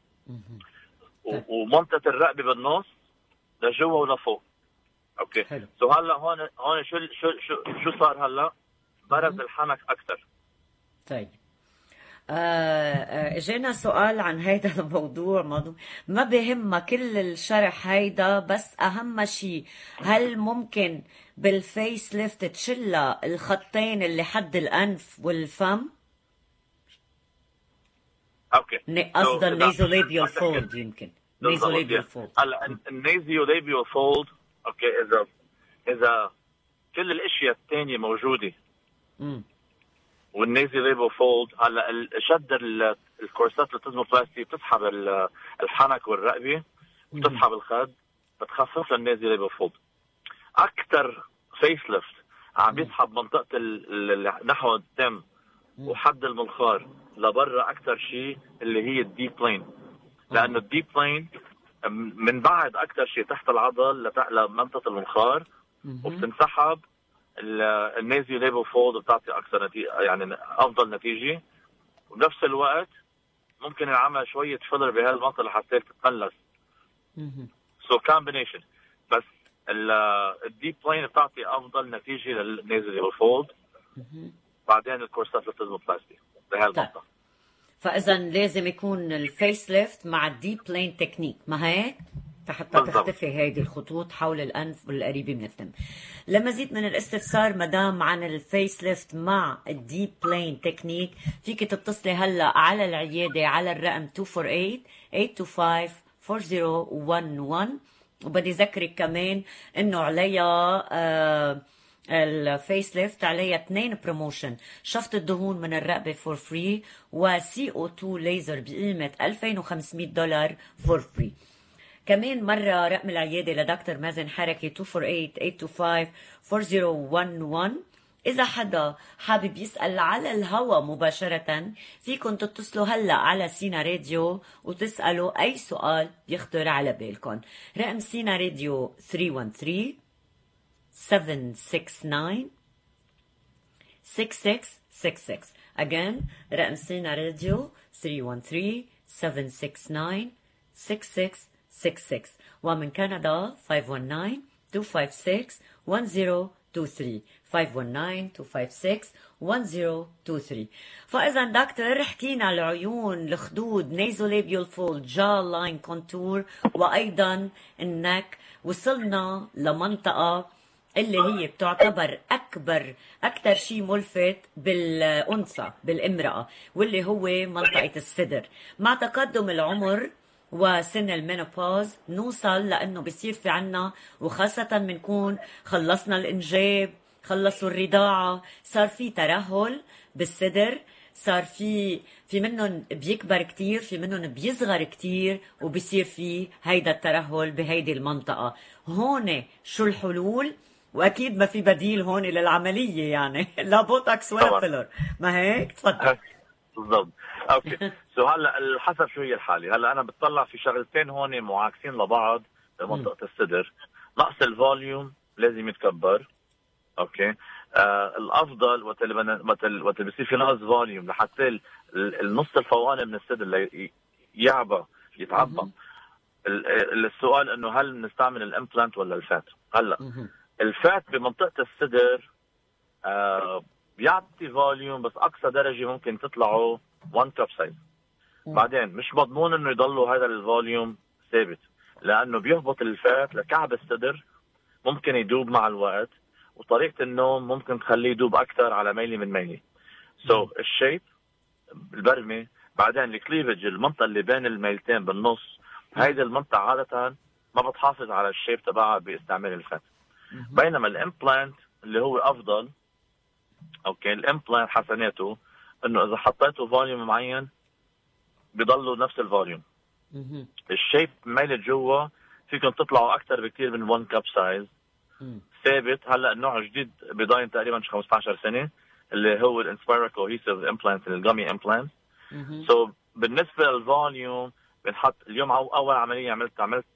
ومنطقه الرقبه بالنص لجوا ولفوق. اوكي، سو هلا هون هون شو شو شو شو صار هلا؟ برز الحنك اكثر. طيب، آه اجينا سؤال عن هيدا الموضوع. موضوع ما بهم كل الشرح هيدا، بس اهم شيء هل ممكن بالفيس ليفت تشيل الخطين اللي حد الانف والفم؟ اوكي، قصدا النيزوليبيال فولد. يمكن نيزوليبيال فولد. هلا النيزوليبيال فولد، اوكي، اذا اذا كل الاشياء الثانيه موجوده امم والنيزوليبيال فولد، هلا شد الكورسات البلاتيزموبلاستي بتسحب الحنك والرقبه، بتسحب الخد، بتخفف النيزوليبيال فولد. اكثر فيس ليفت عم بيسحب منطقه نحو الدم وحد المنخار لبرا اكثر شيء اللي هي الديب بلين، لانه الديب بلين من بعد اكثر شيء تحت العضل لمنطقه المنخار، وبتنسحب النيزوليبيال فولد، بتعطي اكثر نتيجه، يعني افضل نتيجه. وبنفس الوقت ممكن ينعمل شويه فيلر بهالمنطقه لحتى تتملس. سو كومبينيشن، بس الديب بلين بتعطي افضل نتيجه للنيزوليبيال فولد. بعدين الكورسات البلاتيزموبلاستي. بهالمنطقه. فاذا لازم يكون الفيس ليفت مع الديب بلين تكنيك، ما هيك؟ حتى تختفي هيدي الخطوط حول الانف والقريبه من الفم. لمزيد من الاستفسار مدام عن الفيس ليفت مع الديب بلين تكنيك، فيك تتصلي هلا على العياده على الرقم اثنين أربعة ثمانية ثمانية اثنين خمسة أربعة صفر واحد واحد. وبدي ذكرك كمان انه عليها آه الفيس ليفت عليها اثنين بروموشن، شفط الدهون من الرقبه فور فري، وسي او اثنين ليزر بقيمه ألفين وخمسمية دولار فور فري. كمان مرة رقم العيادة لدكتور مازن حركي اثنين أربعة ثمانية ثمانية خمسة أربعة صفر واحد واحد. إذا حدا حابب يسأل على الهوا مباشرة فيكن تتصلوا هلأ على سينا راديو وتسألوا أي سؤال يخطر على بالكم. رقم سينا راديو ثلاثة واحد ثلاثة سبعة ستة تسعة ستة ستة ستة ستة. Again رقم سينا راديو ثلاثة واحد ثلاثة سبعة ستة تسعة ستة ستة ستة ستة. ومن كندا خمسة واحد تسعة اثنين خمسة ستة واحد صفر اثنين ثلاثة خمسة واحد تسعة اثنين خمسة ستة واحد صفر اثنين ثلاثة. فإذا دكتور حكينا العيون، الخدود، نيزولابيول فولد، جا لاين كونتور، وأيضا النك. وصلنا لمنطقة اللي هي بتعتبر أكبر أكثر شيء ملفت بالأنثى بالامرأة، واللي هو منطقة الصدر. مع تقدم العمر وسن المينوبوز نوصل لأنه بيصير في عنا، وخاصة بنكون خلصنا الإنجاب، خلصوا الرضاعة، صار في ترهل بالصدر، صار في في منهم بيكبر كتير، في منهم بيصغر كتير، وبيصير في هيدا الترهل بهيدي المنطقة. هون شو الحلول؟ وأكيد ما في بديل هون للعملية، يعني لا بوتوكس ولا فيلر، ما هيك؟ تفضل. بالضبط. اوكي سو هلا حسب شو هي الحاله. هلا انا بتطلع في شغلتين هون معاكسين لبعض بمنطقه الصدر. نقص الفوليوم لازم يتكبر. اوكي آه الافضل وقت اللي وقت اللي بصير في نقص فوليوم لحتى النص الفوقاني من الصدر يعبى يتعبى. السؤال انه هل نستعمل الامبلانت ولا الفات؟ هلا الفات بمنطقه الصدر آه بيعطي فوليوم، بس اقصى درجه ممكن تطلعوا واحد كاب سايز. بعدين مش مضمون انه يضلوا هذا الفوليوم ثابت، لانه بيهبط الفات لكعب الصدر، ممكن يدوب مع الوقت، وطريقه النوم ممكن تخليه يدوب اكثر على ميلي من ميلي. سو so, الشيب البرمه، بعدين الكليفج، المنطقه اللي بين الميلتين بالنص، هيدي المنطقه عاده ما بتحافظ على الشيب تبعها باستعمال الفات. بينما الامبلانت اللي هو افضل، اوكي الامبلانت حسناته انه اذا حطيته فوليوم معين بيضلوا نفس الفوليوم. الشيب ميلت جوا فيكم تطلعوا اكثر بكثير من واحد كاب سايز ثابت. هلا النوع جديد بضاين تقريبا خمسة عشر سنه اللي هو الانسبيرا كوهيسيف امبلانت، الجامي امبلانت. سو بالنسبه للفوليوم بنحط اليوم اول عمليه عملت عملت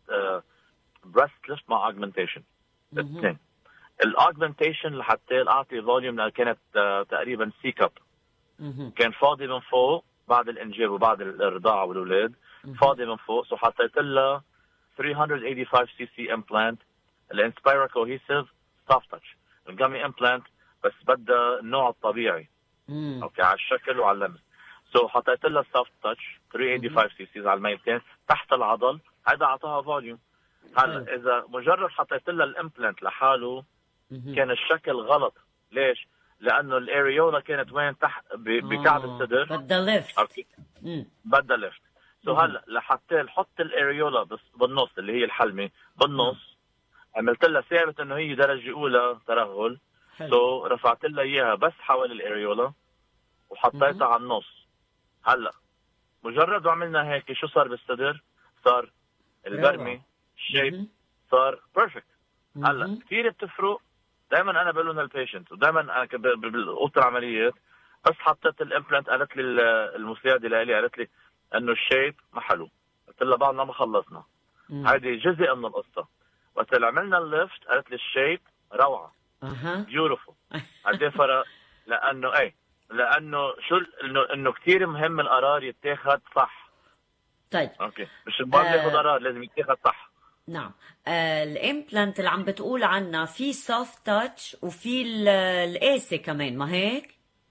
بريست ليفت مع اوجمنتيشن اثنين. الاوجمنتيشن لحتى اعطي فوليوم كانت تقريبا سي كاب، كان فاضي من فوق بعد الانجاب وبعد الرضاعه والاولاد، فاضي من فوق. سو حطيت لها ثلاثمية وخمسة وثمانين سي سي امبلانت الانسبيرا كوهيسيف سوفت تاتش الجامي امبلانت، بس بدها النوع الطبيعي. مم. اوكي على الشكل وعلى اللمس. سو so, حطيت لها سوفت تاتش ثلاثمية وثمانين سي سي على الميلتين تحت العضل، هذا اعطاها فوليوم. هلا اذا مجرد حطيت لها الامبلانت لحاله كان الشكل غلط. ليش؟ لانه الاريولا كانت وين؟ تحت بكعب الصدر، بدها ليفت. اوكي بدها ليفت. سو هلا لحتى نحط الاريولا بالنص اللي هي الحلمه بالنص، عملت لها ثابت انه هي درجه اولى ترهل. سو so, رفعت لها اياها بس حوالي الاريولا وحطيتها على النص. هلا مجرد وعملنا هيك شو صار بالصدر؟ صار البرمي الشيب صار بيرفكت. هلا كثير بتفرق. دائما انا بقول لهم للبيشنت، ودائما انا باوضه العمليات بس حطيت الامبلانت قالت لي المساعده لي قالت لي انه الشيب ما حلو. قلت لها بعدنا ما خلصنا، هذه جزء من القصه. وقت اللي عملنا الليفت قالت لي الشيب روعه اها بيوتيفول. قد ايه فرق؟ لانه ايه لانه شو انه انه كثير مهم القرار يتاخذ صح. طيب اوكي مش البعض آه ياخذ قرار، لازم يتاخذ صح. نعم. آه الامبلانت اللي عم بتقول عنها في سوفت تاتش وفي القاسي كمان، ما هيك؟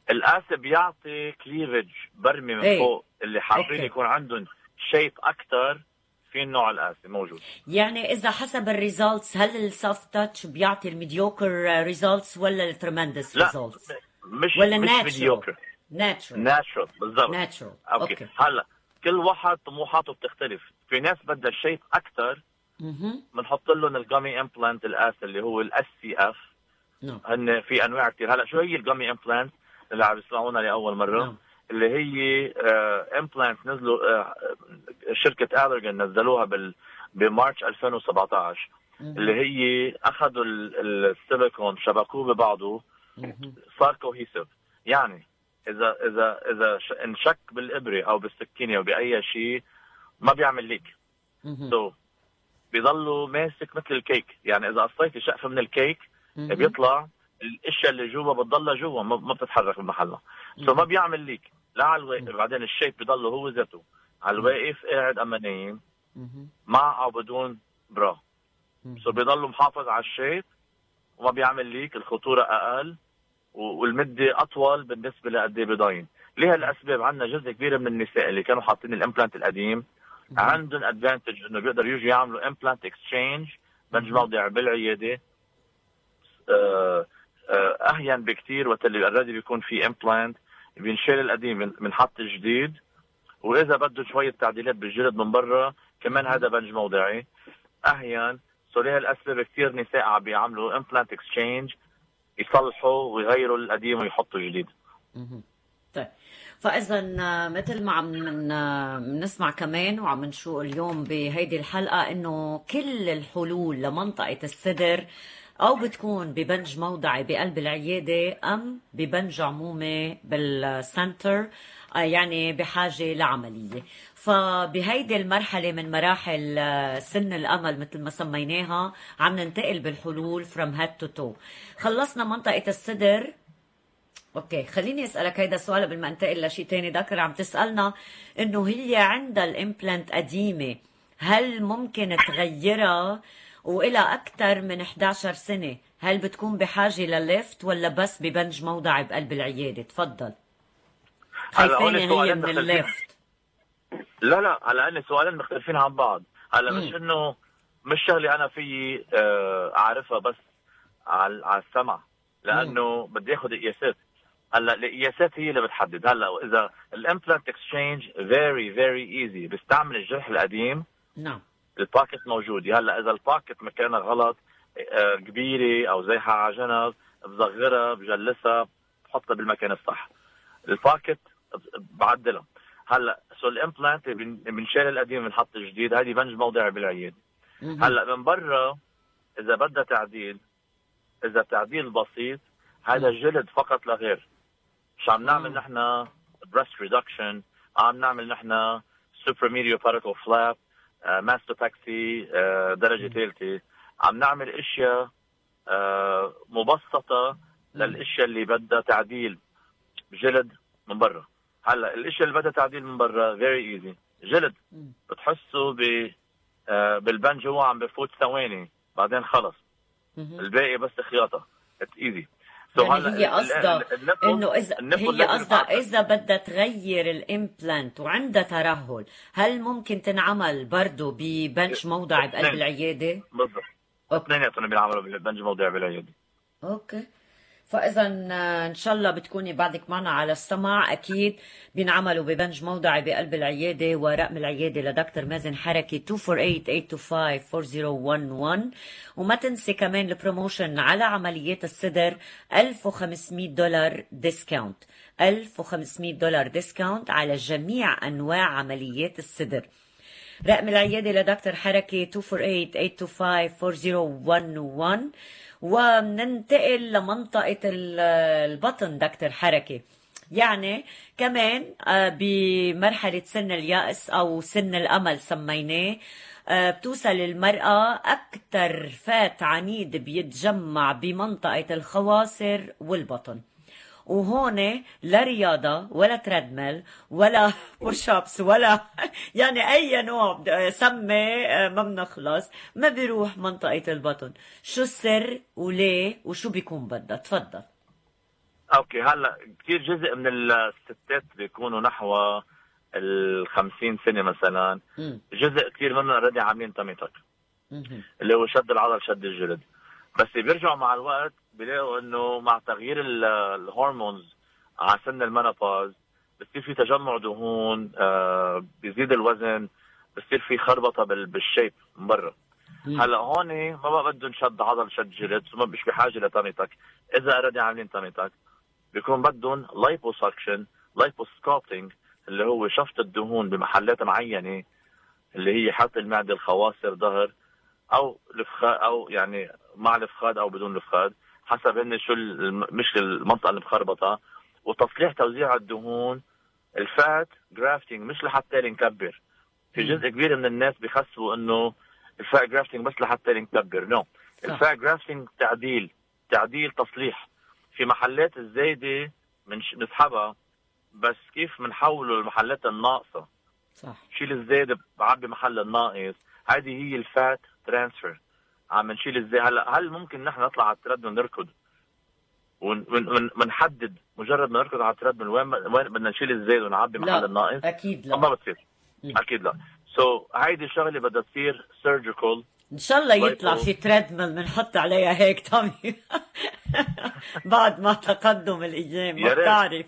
القاسي بيعطي كليفج برمي من ايه. فوق، اللي حابين أوكي. يكون عندهم شيب اكثر في النوع القاسي موجود. يعني اذا حسب الريزلتس، هل السوفت تاتش بيعطي الميديوكر ريزلتس ولا التريمندس لا ريزلتس مش ولا مش ناتشرال؟ ميديوكر، ناتشرال. ناتشرال بالضبط. ناتشرال. اوكي. اوكي. هلا كل واحد طموحاته بتختلف، في ناس بدها الشيب اكثر اها. بنحط لهم الجامي امبلانت القاسي اللي هو الاس سي اف. نعم. هن في انواع كثير. هلا شو هي الجامي امبلانت اللي عم يسمعونا لاول مره؟ نعم. اللي هي امبلانت uh, نزلوا uh, شركه الرجن نزلوها بال بمارش ألفين وسبعطعش. اللي هي اخذوا السيليكون شبكوه ببعضه صار كوهيسيف. يعني اذا اذا اذا انشك بالابره او بالسكينه او باي شيء ما بيعمل ليك. سو so, بيضلوا ماسك مثل الكيك. يعني اذا قصيتي شقفه من الكيك بيطلع الاشياء اللي جوا بتضلها جوا، ما بتتحرك من محلها. سو so, ما بيعمل ليك لا على الواقف. بعدين الشيب بيضله هو ذاته على الواقف قاعد اما نايم مع او بدون برا. سو so, بيضله محافظ على الشيب وما بيعمل ليك، الخطوره اقل والمده اطول بالنسبه لقد ايه بضاين. ليه هالاسباب عندنا جزء كبير من النساء اللي كانوا حاطين الامبلانت القديم عندهم ادفانتج انه بيقدروا يجوا يعملوا امبلانت اكسشينج بنج موضعي بالعياده اهين بكثير. وقت اللي اوريدي بيكون في امبلانت بينشال القديم بنحط الجديد، واذا بده شويه تعديلات بالجلد من برا كمان هذا بنج موضعي اهين. سو ليه هالاسباب كثير نساء عم بيعملوا امبلانت اكسشينج يصلحوا ويغيروا القديم ويحطوا جديد. طيب، فاذا مثل ما عم نسمع كمان وعم نشوف اليوم بهيدي الحلقه انه كل الحلول لمنطقه الصدر او بتكون ببنج موضعي بقلب العياده ام ببنج عمومي بالسنتر، يعني بحاجه لعمليه. فبهيدي المرحله من مراحل سن الامل مثل ما سميناها عم ننتقل بالحلول from head to toe. خلصنا منطقه الصدر. اوكي، خليني اسالك هيدا السؤال قبل ما انتقل لشيء ثاني. ذاكر عم تسالنا انه هي عندها الامبلانت قديمه، هل ممكن تغيرها وإلى اكثر من إحدى عشرة سنه؟ هل بتكون بحاجه لليفت ولا بس ببنج موضعي بقلب العياده؟ تفضل. خايفانه هي من الليفت. لا لا، على ان سؤالين مختلفين عن بعض. هلا مش انه مش شغلي انا في اعرفها بس على على السمع، لانه مم. بدي اخذ قياسات. هلا القياسات هي اللي بتحدد. هلا اذا الامبلانت اكسشينج فيري فيري ايزي، بستعمل الجرح القديم. نعم. الباكت موجوده. هلا اذا الباكت مكانها غلط كبيره او زيها على جنب بصغرها بجلسها بحطها بالمكان الصح. الباكت بعدلها. هلا سو الامبلانت بنشيل القديم بنحط الجديد. هذه بنج موضعي بالعياده. هلا من برا اذا بدها تعديل، اذا تعديل بسيط هذا الجلد فقط لا غير. مش عم نعمل نحن breast reduction، عم نعمل نحن supramedio particle flap، ماستوباكسي درجه ثالثه. عم نعمل اشياء مبسطه للاشياء اللي بدها تعديل بجلد من برا. هلا الاشياء اللي بدها تعديل من برا فيري ايزي. جلد بتحسه ب بالبنج هو عم بفوت ثواني بعدين خلص. الباقي بس خياطه ايزي. يعني هي قصدها انه اذا هي قصدها اذا بدها تغير الامبلانت وعندها ترهل، هل ممكن تنعمل برضه ببنج موضعي بقلب العياده؟ بالضبط. اثنيناتهم بينعملوا ببنج موضعي بالعياده. اوكي. فاذا ان شاء الله بتكوني بعدك معنا على السمع. اكيد بينعملوا ببنج موضعي بقلب العياده. ورقم العياده لدكتور مازن حركي اثنين أربعة ثمانية ثمانية اثنين خمسة أربعة صفر واحد واحد. وما تنسي كمان البروموشن على عمليات الصدر ألف وخمسمية دولار ديسكاونت. ألف وخمسمية دولار ديسكاونت على جميع انواع عمليات الصدر. رقم العياده لدكتور حركي اثنين أربعة ثمانية ثمانية اثنين خمسة أربعة صفر واحد واحد. ومننتقل لمنطقة البطن دكتور حركي. يعني كمان بمرحلة سن اليأس أو سن الأمل سميناه، بتوصل المرأة أكتر فات عنيد بيتجمع بمنطقة الخواصر والبطن. وهون لا رياضة ولا تريدميل ولا بوشابس ولا يعني أي نوع سمي ما بنخلص ما بيروح منطقة البطن. شو السر وليه وشو بيكون بدها؟ تفضل. اوكي هلا كثير جزء من الستات بيكونوا نحو ال خمسين سنه مثلا، مم. جزء كثير منهم اوريدي عاملين تاميتك مم. اللي هو شد العضل شد الجلد. بس بيرجعوا مع الوقت بيلاقوا انه مع تغيير ال- الهرمونز على سن المينوباز بصير في تجمع دهون، آه بيزيد الوزن، بصير في خربطه بال- بالشيب من برا. مم. هلا هون ما بقى بدهم شد عضل شد جلد، ثم مش بحاجه لتاميتك. اذا اوريدي عاملين تاميتك بيكون بدهم لايبوسكشن، لايبوسكوبتينج اللي هو شفط الدهون بمحلات معينه، اللي هي حط المعده، الخواصر، ظهر، او الفخاد، او يعني مع الفخاد او بدون الفخاد، حسب هن شو الم- مش المنطقه المخربطه. وتصليح توزيع الدهون، الفات جرافتنج مش لحتى نكبر. في مم. جزء كبير من الناس بيخسوا انه الفات جرافتنج بس لحتى نكبر. نو no. صح. الفات جرافتنج تعديل، تعديل تصليح. في محلات الزايده بنسحبها، بس كيف بنحوله للمحلات الناقصه؟ صح. شيل الزايد بعبي محل الناقص. هذه هي الفات ترانسفير. عم نشيل الزايد. هلا هل ممكن نحن نطلع على الترد ونركض ونحدد مجرد ما نركض على الترد من وين وين بدنا نشيل الزايد ونعبي محل لا الناقص؟ اكيد ما لا. بتصير. مم. اكيد لا. سو so, هيدي شغله بدها تصير سيرجيكال. ان شاء الله يطلع لايبو. في تريدميل بنحط عليها هيك طمي بعد ما تقدم الايام ما يا ريت. بتعرف.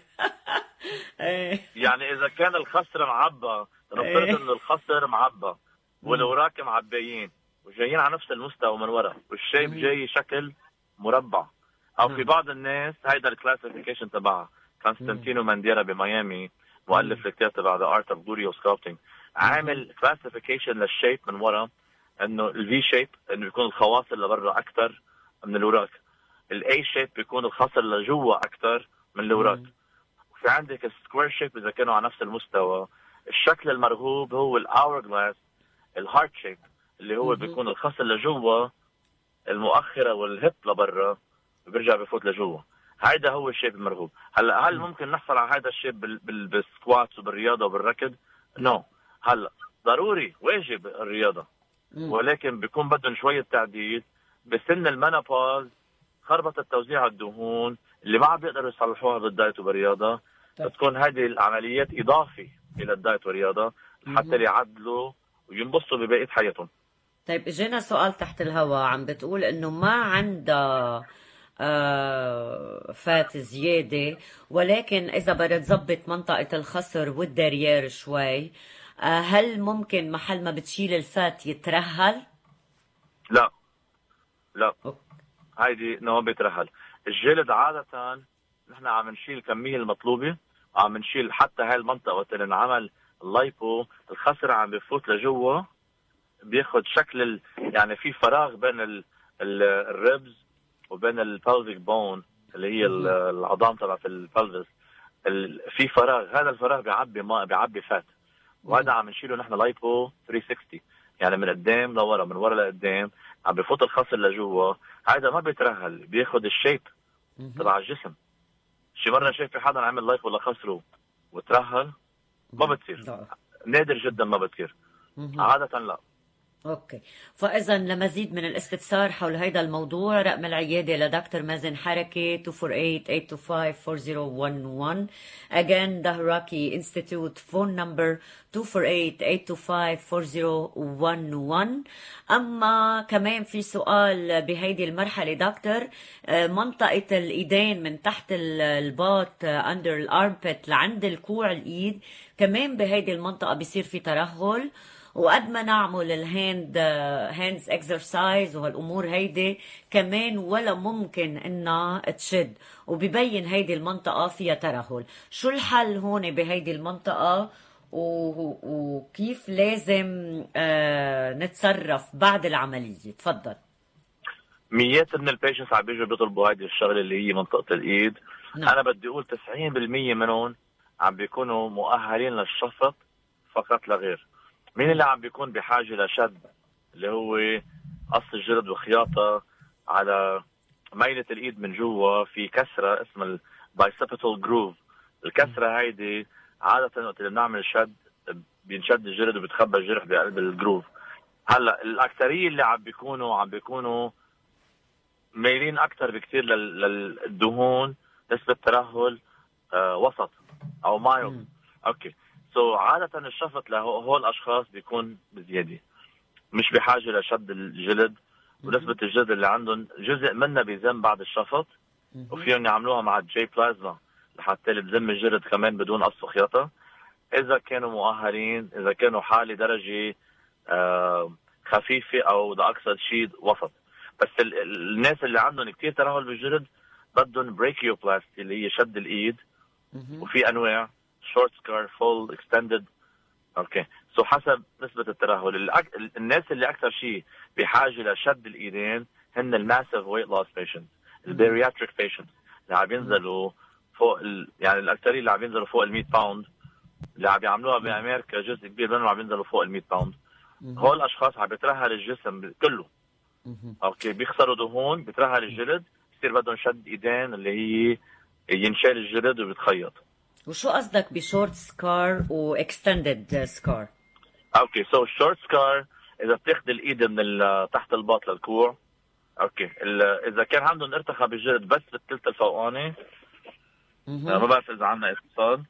ايه يعني اذا كان الخصر معبى، نفترض إيه. انه الخصر معبى والاوراق معبيين وجايين على نفس المستوى من ورا، والشيب مم. جاي شكل مربع، او في نعم. بعض الناس هيدا الكلاسيفيكيشن تبعها. كونستانتينو مانديرا بميامي، مؤلف الكتاب تبع ذا ارت اوف بوريو سكالبتنج، عامل كلاسيفيكيشن للشيب من ورا، انه الفي شيب انه بيكون الخواصر لبرا اكثر من الاوراق، الاي شيب بيكون الخصر لجوا اكثر من الاوراق، في عندك السكوير شيب اذا كانوا على نفس المستوى. الشكل المرغوب هو الاور جلاس، الهارت شيب اللي هو بيكون الخصر لجوا، المؤخره والهب لبرا، بيرجع بفوت لجوا. هيدا هو الشيب المرغوب. هلا هل ممكن نحصل على هذا الشيب بال... بال... بالسكوات وبالرياضه وبالركض؟ نو no. هلا ضروري واجب الرياضه، ولكن بيكون بدهم شويه تعديل. بسن المينوباز خربطة توزيع الدهون اللي ما عم بيقدروا يصلحوها بالدايت وبالرياضه، بتكون هذه العمليات اضافي الى الدايت والرياضه حتى يعدلوا وينبسطوا ببقيه حياتهم. طيب اجينا سؤال تحت الهواء، عم بتقول انه ما عندها آه فات زيادة، ولكن اذا بدها تظبط منطقة الخصر والدريير شوي، آه هل ممكن محل ما بتشيل الفات يترهل؟ لا لا أوكي. هيدي نوع بيترهل. الجلد عادة نحن عم نشيل الكمية المطلوبة، عم نشيل حتى هاي المنطقة وقت اللي انعمل اللايبو، الخصر عم بفوت لجوا، بياخد شكل ال... يعني في فراغ بين ال... ال... الربز وبين البلفيك بون اللي هي ال- العظام تبعت البلفس، ال... في فراغ، هذا الفراغ بيعبي ماء، بيعبي فات، وهذا عم نشيله نحن لايبو ثلاثمية وستين، يعني من قدام لورا، من ورا لقدام، عم بفوت الخصر لجوا. هذا ما بيترهل، بياخد الشيب تبع الجسم. شي مرة شايف في حدا عمل لايف ولا خسره وترهل؟ ما بتصير، نادر جدا ما بتصير، عادة لا. اوكي، فاذا لمزيد من الاستفسار حول هذا الموضوع رقم العياده لدكتور مازن حركه اثنين أربعة ثمانية ثمانية اثنين خمسة أربعة صفر واحد واحد. again Dahraki Institute phone number اثنين أربعة ثمانية ثمانية اثنين خمسة أربعة صفر واحد واحد. اما كمان في سؤال بهيدي المرحله دكتور، منطقه الايدين من تحت الباط under الارمبت لعند الكوع الايد، كمان بهيدي المنطقه بيصير في ترهل، وقد ما نعمل الهاند هاندز اكسرسايز وهالامور هيدي كمان ولا ممكن انها تشد، وبيبين هيدي المنطقه فيها ترهل. شو الحل هون بهيدي المنطقه وكيف لازم آه نتصرف بعد العمليه؟ تفضل. ميات من البيشنتس عم بيجوا بيطلبوا هيدي الشغله اللي هي منطقه الايد. نعم. انا بدي اقول تسعين بالمية منهم عم بيكونوا مؤهلين للشفط فقط لا غير. مين اللي عم بيكون بحاجه لشد اللي هو قص الجلد وخياطه على ميله الايد من جوا، في كسره اسمها البايسبيتال جروف. الكسره هيدي عاده وقت اللي بنعمل شد بينشد الجلد وبتخبى الجرح بقلب الجروف. هلا الاكثريه اللي عم بيكونوا عم بيكونوا مايلين اكثر بكثير للدهون نسبة ترهل آه وسط او مايل. اوكي سو so, عادة الشفط لهول الاشخاص بيكون بزيادة، مش بحاجة لشد الجلد، ونسبة الجلد اللي عندهم جزء منها بيزم بعد الشفط، وفيهم يعملوها مع الجي بلازما لحتى بزم الجلد كمان بدون قص وخياطة اذا كانوا مؤهلين، اذا كانوا حالة درجة آه خفيفة او ده اقصد شيء وسط. بس ال الناس اللي عندهم كتير ترهل بالجلد بدهم بريكيوبلاستي اللي هي شد الايد، وفي انواع شورت سكار فول اكستندد. اوكي سو حسب نسبة الترهل. الأك... الناس اللي اكثر شيء بحاجة لشد الايدين هن الماسيف ويت لوس بيشنتس، البيرياتريك بيشنتس اللي عم ينزلوا فوق ال... يعني الاكثرية اللي عم ينزلوا فوق ال مية باوند، اللي عم يعملوها بامريكا جزء كبير منهم عم ينزلوا فوق ال مية باوند. هول الاشخاص عم بيترهل الجسم كله. اوكي بيخسروا دهون، بيترهل الجلد، بصير بدهم شد ايدين اللي هي ينشال الجلد وبيتخيط. وشو قصدك بشورت سكار واكستندد سكار؟ اوكي سو شورت سكار اذا بتاخذ الايد من تحت الباط للكوع. اوكي اذا كان عندهم ارتخاء بالجلد بس بالثلث الفوقاني، ما بعرف اذا عندنا اتصال.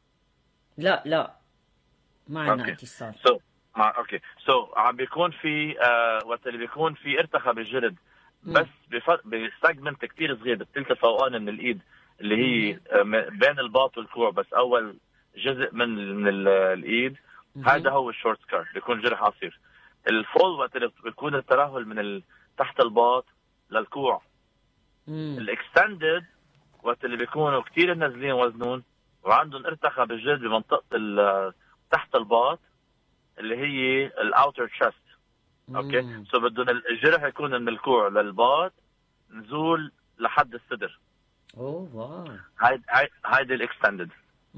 لا لا ما عندنا اتصال. سو مع اوكي سو so, عم بيكون في آه وقت اللي بيكون في ارتخاء بالجلد بس بسيجمنت كثير صغير بالثلث الفوقاني من الايد اللي هي آه بين الباط والكوع، بس اول جزء من من الايد، هذا هو الشورت سكار، بيكون جرح قصير. الفول وقت اللي بيكون الترهل من تحت الباط للكوع. الاكستندد وقت اللي بيكونوا كثير نازلين وزنهم وعندهم ارتخاء بالجلد بمنطقه تحت الباط اللي هي الاوتر تشست. اوكي سو بدهم الجرح يكون من الكوع للباط نزول لحد الصدر. اوه واو هاي هايدي الاكستندد.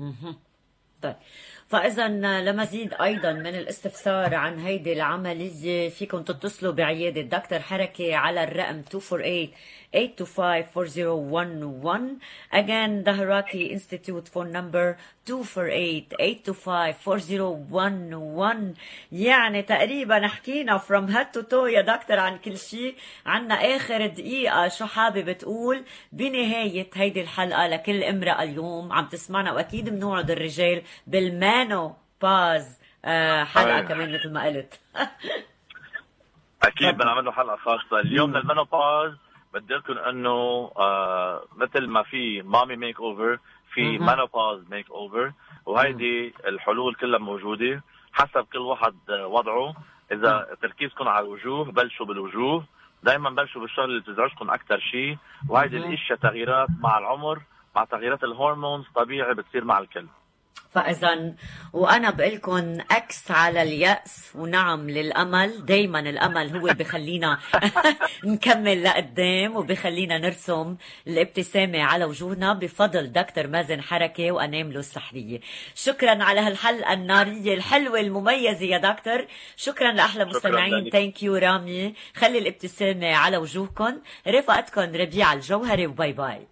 طيب فاذا لمزيد ايضا من الاستفسار عن هيدي العمليه فيكم تتصلوا بعياده دكتور حركه على الرقم two four eight eight two five four zero one one. Again Dhahraki Institute phone number two four eight eight two five four zero one one. يعني تقريبا حكينا from head to toe يا دكتور عن كل شيء. عنا اخر دقيقه، شو حابب تقول بنهايه هيدي الحلقه لكل امراه اليوم عم تسمعنا، واكيد بنوعد الرجال بالمانو باز آه حلقه كمان مثل ما قلت. اكيد بنعمل له حلقه خاصه اليوم للمينوباز. بدي لكم انه آه مثل ما في مامي ميك اوفر، في مينوباز ميك اوفر، وهيدي الحلول كلها موجوده حسب كل واحد وضعه. اذا تركيزكم على الوجوه بلشوا بالوجوه، دائما بلشوا بالشغله اللي بتزعجكم اكثر شيء، وهيدي الاشياء تغييرات مع العمر، مع تغييرات الهرمونز طبيعي بتصير مع الكل. فإذا وأنا بقولكم أكس على اليأس ونعم للأمل. دايما الأمل هو بخلينا نكمل لقدام وبخلينا نرسم الابتسامة على وجوهنا بفضل دكتور مازن حركة وأنامله السحرية. شكرا على هالحلقة النارية الحلوة المميزة يا دكتور. شكرا لأحلى مستمعين. ثانك يو رامي. خلي الابتسامة على وجوهكم. رفقتكم ربيع الجوهري وباي باي.